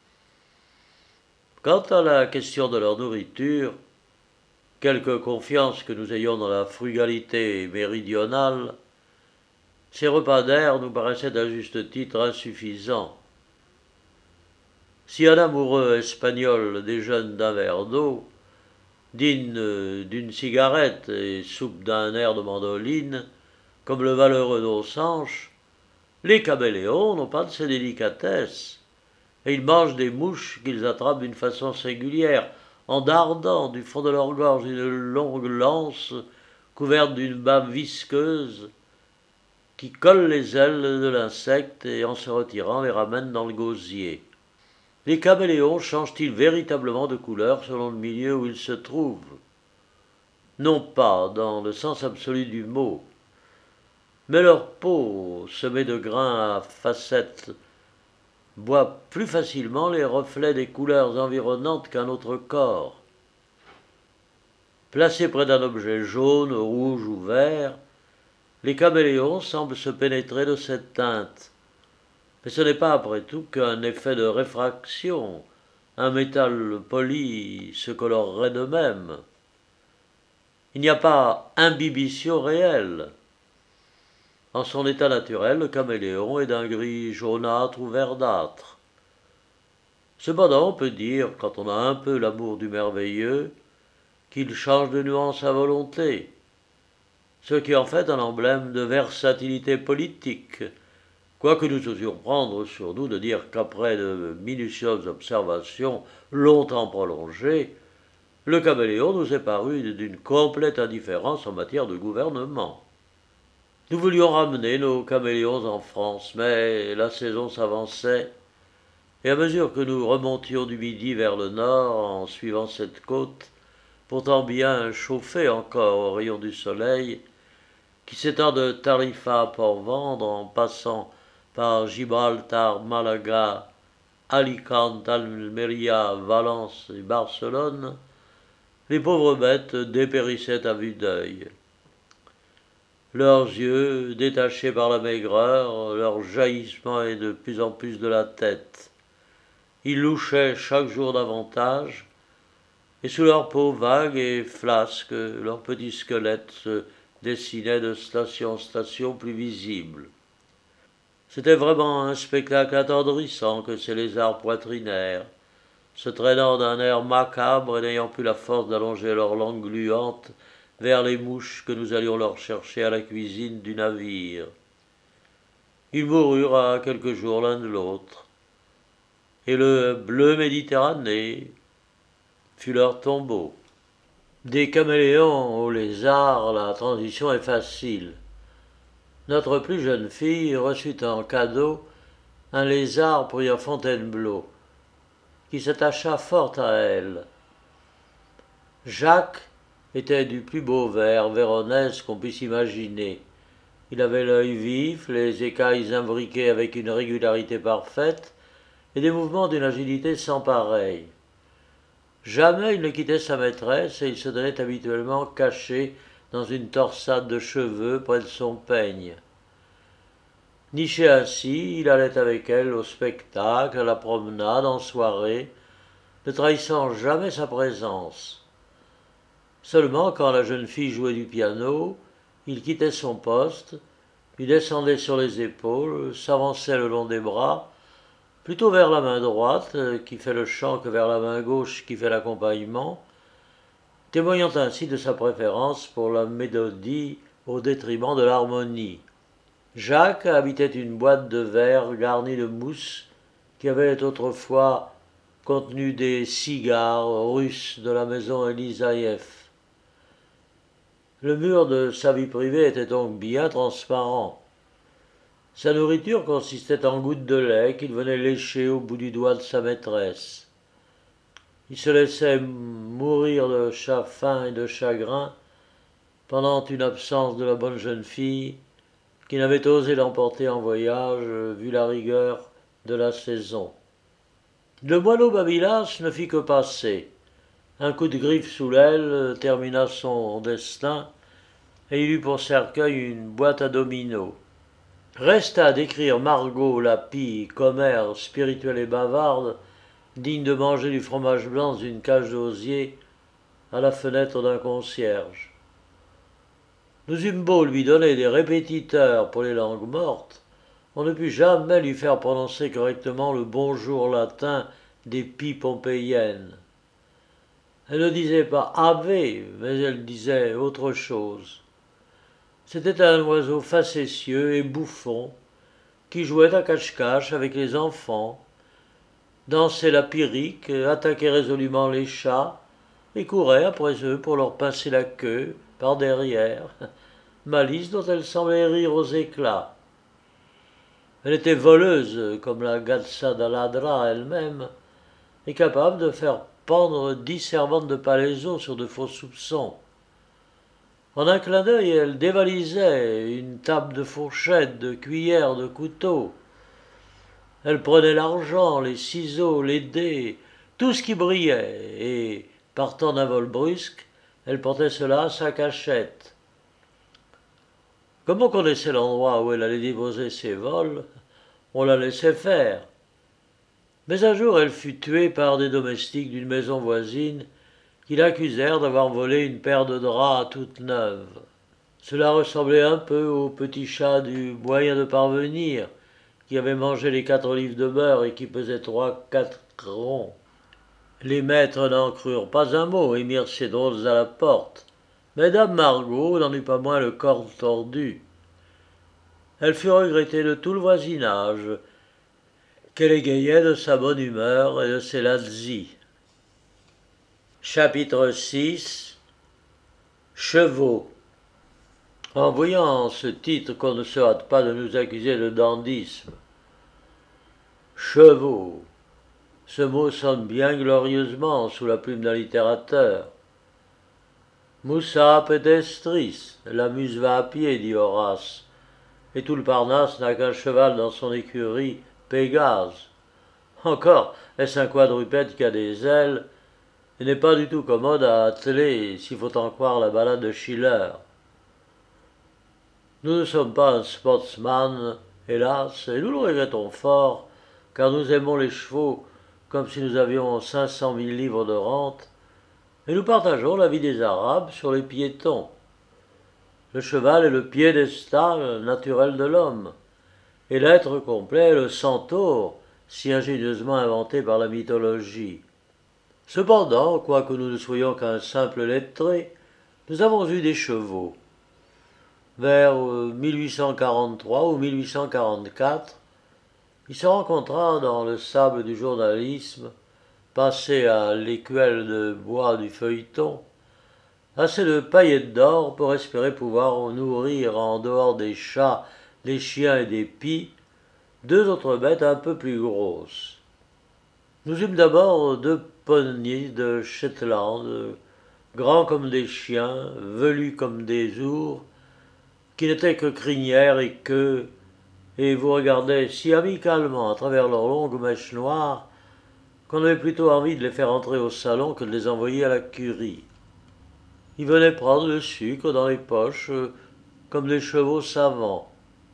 Quant à la question de leur nourriture, quelque confiance que nous ayons dans la frugalité méridionale, ces repas d'air nous paraissaient à juste titre insuffisants. Si un amoureux espagnol déjeune d'un verre d'eau, dîne d'une cigarette et soupe d'un air de mandoline, comme le valeureux d'Ausanche, Les caméléons n'ont pas de ces délicatesses, et ils mangent des mouches qu'ils attrapent d'une façon singulière, en dardant du fond de leur gorge une longue lance couverte d'une bave visqueuse qui colle les ailes de l'insecte et en se retirant les ramène dans le gosier. Les caméléons changent-ils véritablement de couleur selon le milieu où ils se trouvent? Non pas dans le sens absolu du mot, mais leur peau, semée de grains à facettes, voit plus facilement les reflets des couleurs environnantes qu'un autre corps. Placés près d'un objet jaune, rouge ou vert, les caméléons semblent se pénétrer de cette teinte. Mais ce n'est pas après tout qu'un effet de réfraction. Un métal poli se colorerait de même. Il n'y a pas imbibition réelle. En son état naturel, le caméléon est d'un gris jaunâtre ou verdâtre. Cependant, on peut dire, quand on a un peu l'amour du merveilleux, qu'il change de nuance à volonté, ce qui en fait un emblème de versatilité politique, quoique nous osions prendre sur nous de dire qu'après de minutieuses observations longtemps prolongées, le caméléon nous est paru d'une complète indifférence en matière de gouvernement. Nous voulions ramener nos caméléons en France, mais la saison s'avançait, et à mesure que nous remontions du midi vers le nord en suivant cette côte, pourtant bien chauffée encore aux rayons du soleil, qui s'étend de Tarifa à Port-Vendre en passant par Gibraltar, Malaga, Alicante, Almeria, Valence et Barcelone, les pauvres bêtes dépérissaient à vue d'œil. Leurs yeux, détachés par la maigreur, leur jaillissement est de plus en plus de la tête. Ils louchaient chaque jour davantage, et sous leur peau vague et flasque, leurs petits squelettes se dessinaient de station en station plus visibles. C'était vraiment un spectacle attendrissant que ces lézards poitrinaires, se traînant d'un air macabre et n'ayant plus la force d'allonger leur langue gluante vers les mouches que nous allions leur chercher à la cuisine du navire. Ils moururent à quelques jours l'un de l'autre, et le bleu Méditerranée fut leur tombeau. Des caméléons aux lézards, la transition est facile. Notre plus jeune fille reçut en cadeau un lézard pris à Fontainebleau, qui s'attacha fort à elle. Jacques était du plus beau vert véronèse qu'on puisse imaginer. Il avait l'œil vif, les écailles imbriquées avec une régularité parfaite et des mouvements d'une agilité sans pareille. Jamais il ne quittait sa maîtresse et il se tenait habituellement caché dans une torsade de cheveux près de son peigne. Niché ainsi, il allait avec elle au spectacle, à la promenade, en soirée, ne trahissant jamais sa présence. Seulement, quand la jeune fille jouait du piano, il quittait son poste, lui descendait sur les épaules, s'avançait le long des bras, plutôt vers la main droite, qui fait le chant, que vers la main gauche, qui fait l'accompagnement, témoignant ainsi de sa préférence pour la mélodie au détriment de l'harmonie. Jacques habitait une boîte de verre garnie de mousse qui avait autrefois contenu des cigares russes de la maison Elisaïev. Le mur de sa vie privée était donc bien transparent. Sa nourriture consistait en gouttes de lait qu'il venait lécher au bout du doigt de sa maîtresse. Il se laissait mourir de faim et de chagrin pendant une absence de la bonne jeune fille qui n'avait osé l'emporter en voyage vu la rigueur de la saison. Le moineau Babylas ne fit que passer. Un coup de griffe sous l'aile termina son destin, et il eut pour cercueil une boîte à dominos. Reste à décrire Margot, la pie, commère, spirituelle et bavarde, digne de manger du fromage blanc dans une cage d'osier à la fenêtre d'un concierge. Nous eûmes beau lui donner des répétiteurs pour les langues mortes, on ne put jamais lui faire prononcer correctement le bonjour latin des pies pompéiennes. Elle ne disait pas Ave, mais elle disait autre chose. C'était un oiseau facétieux et bouffon, qui jouait à cache-cache avec les enfants, dansait la pyrrhique, attaquait résolument les chats et courait après eux pour leur pincer la queue par derrière, malice dont elle semblait rire aux éclats. Elle était voleuse comme la Gazza-Ladra elle-même, et capable de faire pendre 10 servantes de Palaiseau sur de faux soupçons. En un clin d'œil, elle dévalisait une table de fourchettes, de cuillères, de couteaux. Elle prenait l'argent, les ciseaux, les dés, tout ce qui brillait, et, partant d'un vol brusque, elle portait cela à sa cachette. Comme on connaissait l'endroit où elle allait déposer ses vols, on la laissait faire. Mais un jour, elle fut tuée par des domestiques d'une maison voisine qui l'accusèrent d'avoir volé une paire de draps toute neuve. Cela ressemblait un peu au petit chat du moyen de parvenir, qui avait mangé les 4 livres de beurre et qui pesait 3-4 ronds. Les maîtres n'en crurent pas un mot et mirent ces drôles à la porte. Mais dame Margot n'en eut pas moins le corps tordu. Elle fut regrettée de tout le voisinage, qu'elle égayait de sa bonne humeur et de ses lazzi. Chapitre 6. Chevaux. En voyant ce titre, qu'on ne se hâte pas de nous accuser de dandysme. Chevaux. Ce mot sonne bien glorieusement sous la plume d'un littérateur. Musa pedestris, la muse va à pied, dit Horace, et tout le Parnasse n'a qu'un cheval dans son écurie, Pégase. Encore, est-ce un quadrupède qui a des ailes, et n'est pas du tout commode à atteler, s'il faut en croire la ballade de Schiller. Nous ne sommes pas un sportsman, hélas, et nous le regrettons fort, car nous aimons les chevaux comme si nous avions 500 000 livres de rente, et nous partageons l'avis des Arabes sur les piétons. Le cheval est le piédestal naturel de l'homme, et l'être complet est le centaure, si ingénieusement inventé par la mythologie. Cependant, quoique nous ne soyons qu'un simple lettré, nous avons eu des chevaux. Vers 1843 ou 1844, il se rencontra dans le sable du journalisme, passé à l'écuelle de bois du feuilleton, assez de paillettes d'or pour espérer pouvoir nourrir en dehors des chats, des chiens et des pies, 2 autres bêtes un peu plus grosses. Nous eûmes d'abord 2 poneys de Shetland, grands comme des chiens, velus comme des ours, qui n'étaient que crinière et queue, et vous regardaient si amicalement à travers leurs longues mèches noires qu'on avait plutôt envie de les faire entrer au salon que de les envoyer à la curie. Ils venaient prendre le sucre dans les poches, comme des chevaux savants.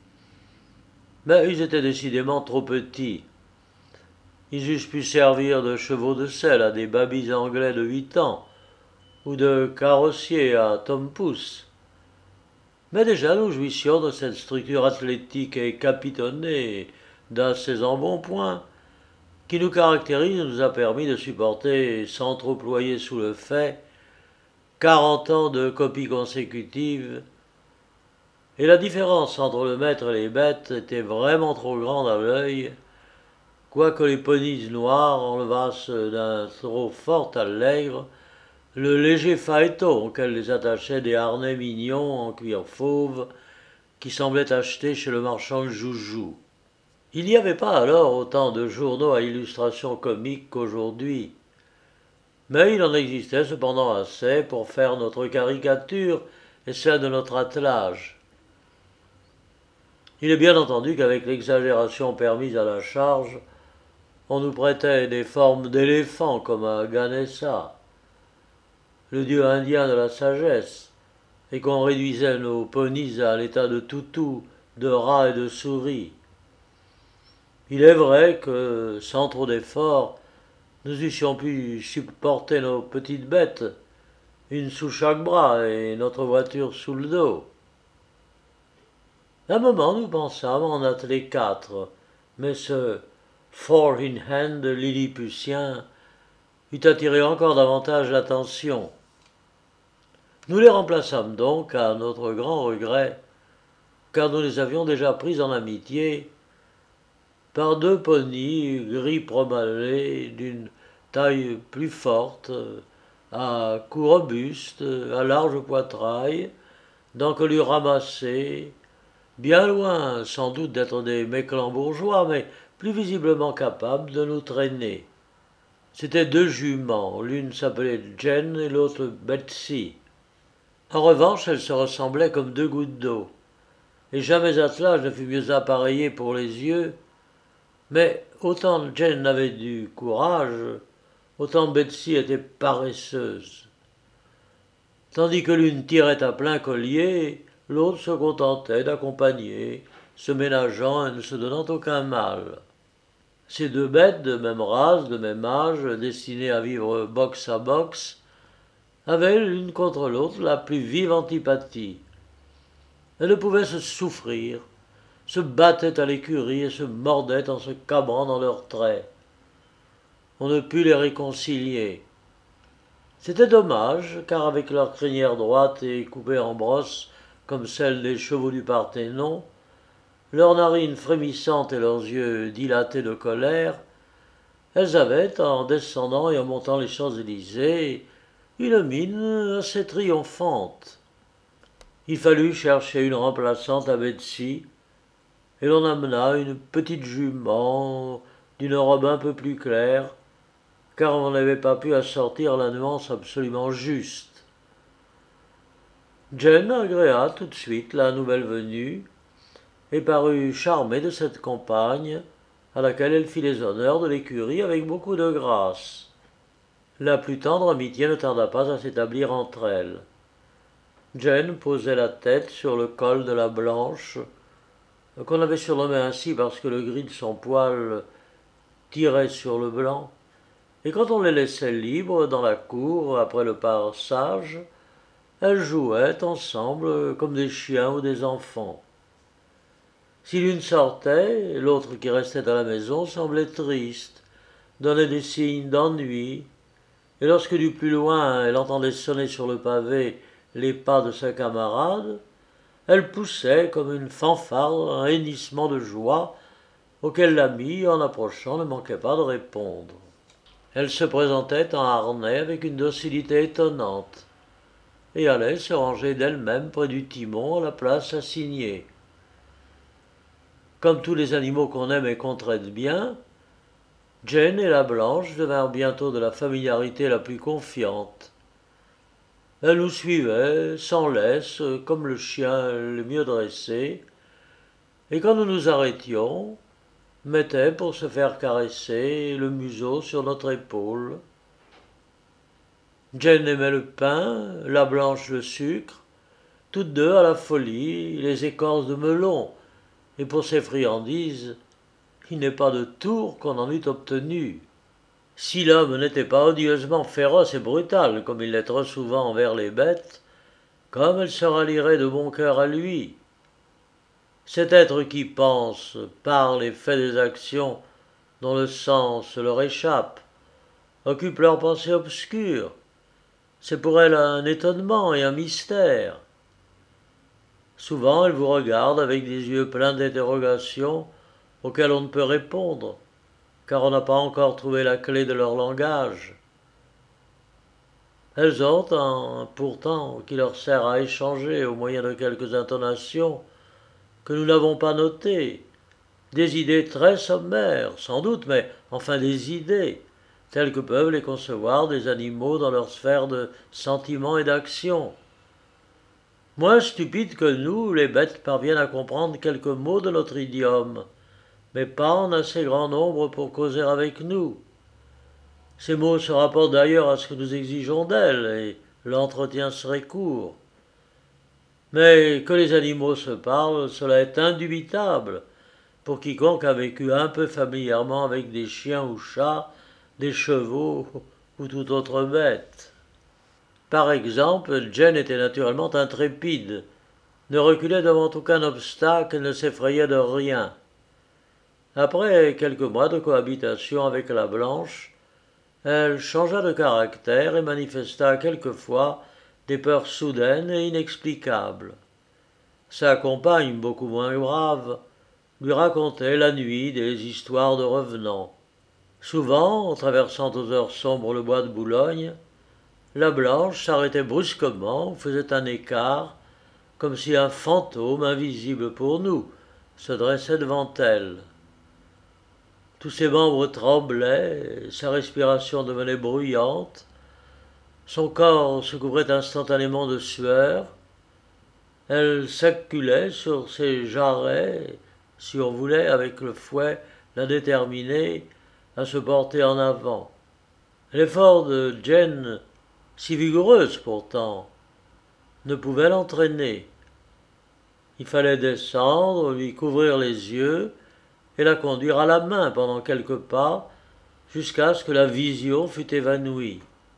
Mais ils étaient décidément trop petits. Ils eussent pu servir de chevaux de selle à des babys anglais de 8 ans, ou de carrossiers à Tom Pouce. Mais déjà nous jouissions de cette structure athlétique et capitonnée, d'assez embonpoint, qui nous caractérise et nous a permis de supporter, sans trop ployer sous le fait, 40 ans de copies consécutives, et la différence entre le maître et les bêtes était vraiment trop grande à l'œil, quoique les ponies noirs enlevassent d'un trop fort allègre le léger phaéton auquel les attachaient des harnais mignons en cuir fauve qui semblaient achetés chez le marchand de joujoux. Il n'y avait pas alors autant de journaux à illustration comique qu'aujourd'hui, mais il en existait cependant assez pour faire notre caricature et celle de notre attelage. Il est bien entendu qu'avec l'exagération permise à la charge, on nous prêtait des formes d'éléphants comme à Ganesa, le dieu indien de la sagesse, et qu'on réduisait nos ponies à l'état de toutous, de rats et de souris. Il est vrai que, sans trop d'efforts, nous eussions pu supporter nos petites bêtes, une sous chaque bras et notre voiture sous le dos. Un moment nous pensâmes en atteler 4, mais ce four in hand lilliputien eût attiré encore davantage l'attention. Nous les remplaçâmes donc, à notre grand regret, car nous les avions déjà pris en amitié, par deux ponies gris promalés d'une taille plus forte, à cou robuste, à large poitrail, d'encolure ramassée, bien loin sans doute d'être des Mecklembourgeois, mais plus visiblement capables de nous traîner. C'étaient deux juments, l'une s'appelait Jane et l'autre Betsy. En revanche, elles se ressemblaient comme deux gouttes d'eau, et jamais attelage ne fut mieux appareillé pour les yeux, mais autant Jane avait du courage, autant Betsy était paresseuse. Tandis que l'une tirait à plein collier, l'autre se contentait d'accompagner, se ménageant et ne se donnant aucun mal. Ces deux bêtes, de même race, de même âge, destinées à vivre boxe à boxe, avaient l'une contre l'autre la plus vive antipathie. Elles ne pouvaient se souffrir, se battaient à l'écurie et se mordaient en se cabrant dans leurs traits. On ne put les réconcilier. C'était dommage, car avec leurs crinières droites et coupées en brosse, comme celles des chevaux du Parthénon, leurs narines frémissantes et leurs yeux dilatés de colère, elles avaient, en descendant et en montant les Champs-Élysées, une mine assez triomphante. Il fallut chercher une remplaçante à Betsy, et l'on amena une petite jument d'une robe un peu plus claire, car on n'avait pas pu assortir la nuance absolument juste. Jane agréa tout de suite la nouvelle venue, et parut charmée de cette compagne, à laquelle elle fit les honneurs de l'écurie avec beaucoup de grâce. La plus tendre amitié ne tarda pas à s'établir entre elles. Jane posait la tête sur le col de la Blanche, qu'on avait surnommée ainsi parce que le gris de son poil tirait sur le blanc, et quand on les laissait libres dans la cour après le passage, elles jouaient ensemble comme des chiens ou des enfants. Si l'une sortait, l'autre qui restait à la maison semblait triste, donnait des signes d'ennui, et lorsque du plus loin elle entendait sonner sur le pavé les pas de sa camarade, elle poussait comme une fanfare un hennissement de joie auquel l'ami, en approchant, ne manquait pas de répondre. Elle se présentait en harnais avec une docilité étonnante, et allait se ranger d'elle-même près du timon à la place assignée. Comme tous les animaux qu'on aime et qu'on traite bien, Jane et la Blanche devinrent bientôt de la familiarité la plus confiante. Elle nous suivait, sans laisse, comme le chien le mieux dressé, et quand nous nous arrêtions, mettait pour se faire caresser le museau sur notre épaule. Jane aimait le pain, la Blanche le sucre, toutes deux à la folie les écorces de melon, et pour ces friandises, il n'est pas de tour qu'on en eût obtenu. Si l'homme n'était pas odieusement féroce et brutal, comme il l'est trop souvent envers les bêtes, comme elles se rallieraient de bon cœur à lui. Cet être qui pense, parle et fait des actions dont le sens leur échappe, occupe leurs pensées obscures. C'est pour elle un étonnement et un mystère. Souvent, elle vous regarde avec des yeux pleins d'interrogations auxquelles on ne peut répondre, car on n'a pas encore trouvé la clé de leur langage. Elles ont un pourtant qui leur sert à échanger au moyen de quelques intonations que nous n'avons pas notées, des idées très sommaires, sans doute, mais enfin des idées, telles que peuvent les concevoir des animaux dans leur sphère de sentiments et d'action. Moins stupides que nous, les bêtes parviennent à comprendre quelques mots de notre idiome, mais pas en assez grand nombre pour causer avec nous. Ces mots se rapportent d'ailleurs à ce que nous exigeons d'elles, et l'entretien serait court. Mais que les animaux se parlent, cela est indubitable, pour quiconque a vécu un peu familièrement avec des chiens ou chats, des chevaux ou toute autre bête. Par exemple, Jane était naturellement intrépide, ne reculait devant aucun obstacle et ne s'effrayait de rien. Après quelques mois de cohabitation avec la Blanche, elle changea de caractère et manifesta quelquefois des peurs soudaines et inexplicables. Sa compagne, beaucoup moins brave, lui racontait la nuit des histoires de revenants. Souvent, en traversant aux heures sombres le bois de Boulogne, la Blanche s'arrêtait brusquement ou faisait un écart, comme si un fantôme invisible pour nous se dressait devant elle. Tous ses membres tremblaient, sa respiration devenait bruyante, son corps se couvrait instantanément de sueur, elle s'acculait sur ses jarrets, survoulait avec le fouet la déterminer à se porter en avant. L'effort de Jane, si vigoureuse pourtant, ne pouvait l'entraîner. Il fallait descendre, lui couvrir les yeux et la conduire à la main pendant quelques pas jusqu'à ce que la vision fût évanouie.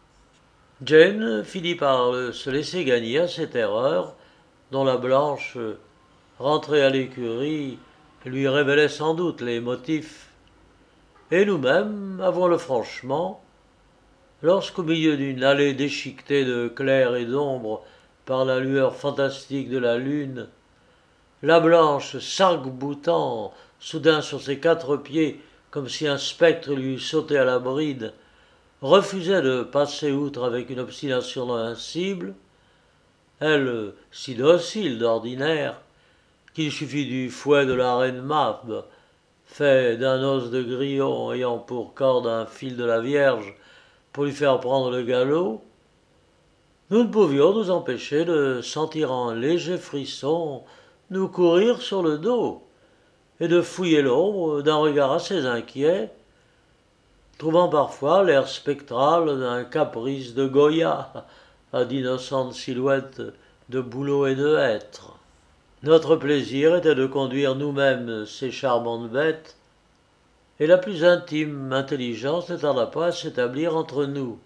Jane finit par se laisser gagner à cette erreur dont la Blanche, rentrée à l'écurie, lui révélait sans doute les motifs. Et nous-mêmes, avouons-le franchement, lorsqu'au milieu d'une allée déchiquetée de clair et d'ombre par la lueur fantastique de la lune, la Blanche, s'arc-boutant soudain sur ses quatre pieds comme si un spectre lui eût sauté à la bride, refusait de passer outre avec une obstination invincible, elle, si docile d'ordinaire, qu'il suffit du fouet de la reine Mab, fait d'un os de grillon ayant pour corde un fil de la Vierge, pour lui faire prendre le galop, nous ne pouvions nous empêcher de sentir un léger frisson nous courir sur le dos, et de fouiller l'ombre d'un regard assez inquiet, trouvant parfois l'air spectral d'un caprice de Goya à d'innocentes silhouettes de bouleaux et de hêtres. Notre plaisir était de conduire nous-mêmes ces charmantes bêtes, et la plus intime intelligence ne tarda pas à s'établir entre nous.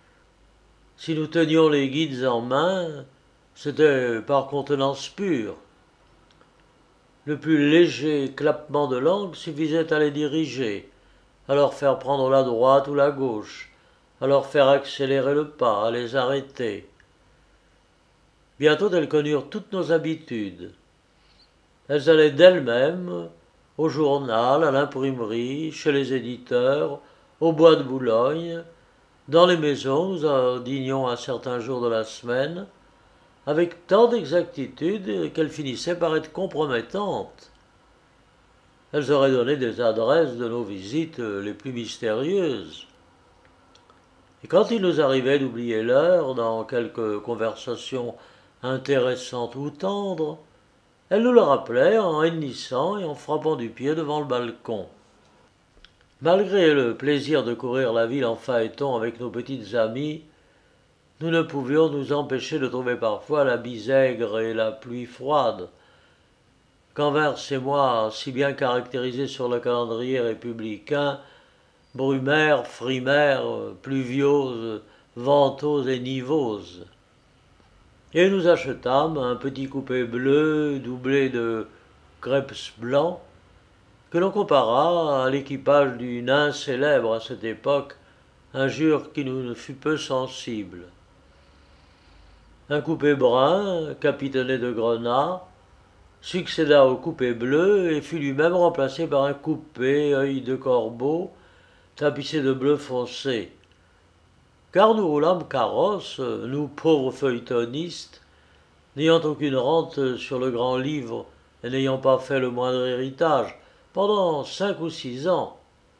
Si nous tenions les guides en main, c'était par contenance pure. Le plus léger clappement de langue suffisait à les diriger, à leur faire prendre la droite ou la gauche, à leur faire accélérer le pas, à les arrêter. Bientôt elles connurent toutes nos habitudes. Elles allaient d'elles-mêmes au journal, à l'imprimerie, chez les éditeurs, au bois de Boulogne, dans les maisons où nous dînions un certain jour de la semaine, avec tant d'exactitude qu'elles finissaient par être compromettantes. Elles auraient donné des adresses de nos visites les plus mystérieuses. Et quand il nous arrivait d'oublier l'heure dans quelque conversation intéressante ou tendre, elles nous le rappelaient en hennissant et en frappant du pied devant le balcon. Malgré le plaisir de courir la ville en phaéton avec nos petites amies, nous ne pouvions nous empêcher de trouver parfois la bisaigre et la pluie froide, qu'envers ces mois si bien caractérisés sur le calendrier républicain, brumaires, frimaires, pluvioses, ventoses et nivoses. Et nous achetâmes un petit coupé bleu doublé de crêpes blancs, que l'on compara à l'équipage du nain célèbre à cette époque, injure qui nous fut peu sensible. Un coupé brun, capitonné de grenat, succéda au coupé bleu et fut lui-même remplacé par un coupé œil de corbeau, tapissé de bleu foncé. Car nous roulâmes carrosse, nous pauvres feuilletonistes, n'ayant aucune rente sur le grand livre et n'ayant pas fait le moindre héritage, pendant 5 ou 6 ans.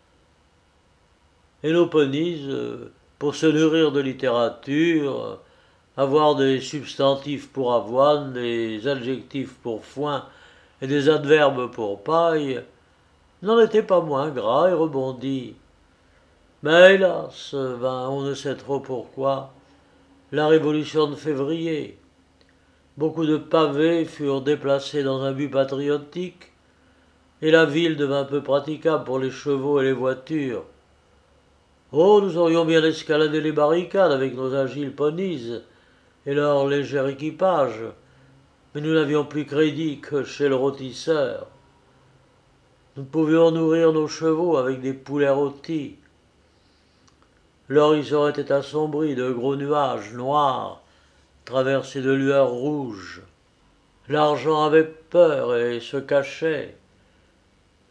Et nos ponies, pour se nourrir de littérature, avoir des substantifs pour avoine, des adjectifs pour foin et des adverbes pour paille, n'en étaient pas moins gras et rebondis. Mais hélas, vint, on ne sait trop pourquoi, la Révolution de février. Beaucoup de pavés furent déplacés dans un but patriotique, et la ville devint peu praticable pour les chevaux et les voitures. Oh, nous aurions bien escaladé les barricades avec nos agiles ponies et leur léger équipage, mais nous n'avions plus crédit que chez le rôtisseur. Nous pouvions nourrir nos chevaux avec des poulets rôtis. L'horizon était assombri de gros nuages noirs, traversés de lueurs rouges. L'argent avait peur et se cachait.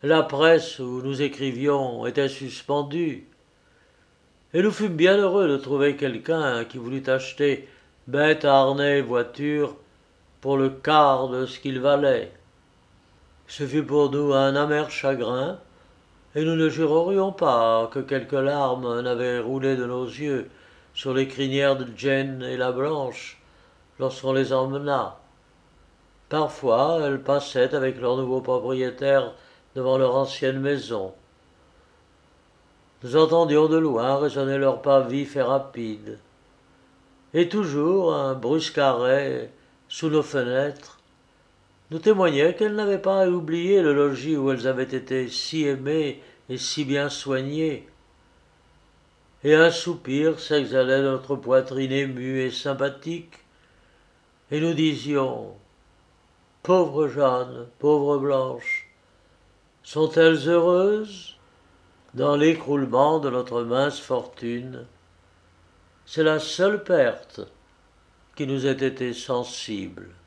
La presse où nous écrivions était suspendue, et nous fûmes bien heureux de trouver quelqu'un qui voulut acheter bête, harnais et voiture pour le quart de ce qu'il valait. Ce fut pour nous un amer chagrin, et nous ne jurerions pas que quelques larmes n'avaient roulé de nos yeux sur les crinières de Jane et la Blanche lorsqu'on les emmena. Parfois, elles passaient avec leur nouveau propriétaire devant leur ancienne maison. Nous entendions de loin résonner leurs pas vifs et rapides. Et toujours un brusque arrêt sous nos fenêtres nous témoignait qu'elles n'avaient pas oublié le logis où elles avaient été si aimées et si bien soignées. Et un soupir s'exhalait de notre poitrine émue et sympathique, et nous disions « Pauvre Jeanne, pauvre Blanche, sont-elles heureuses ?» Dans l'écroulement de notre mince fortune, c'est la seule perte qui nous ait été sensible.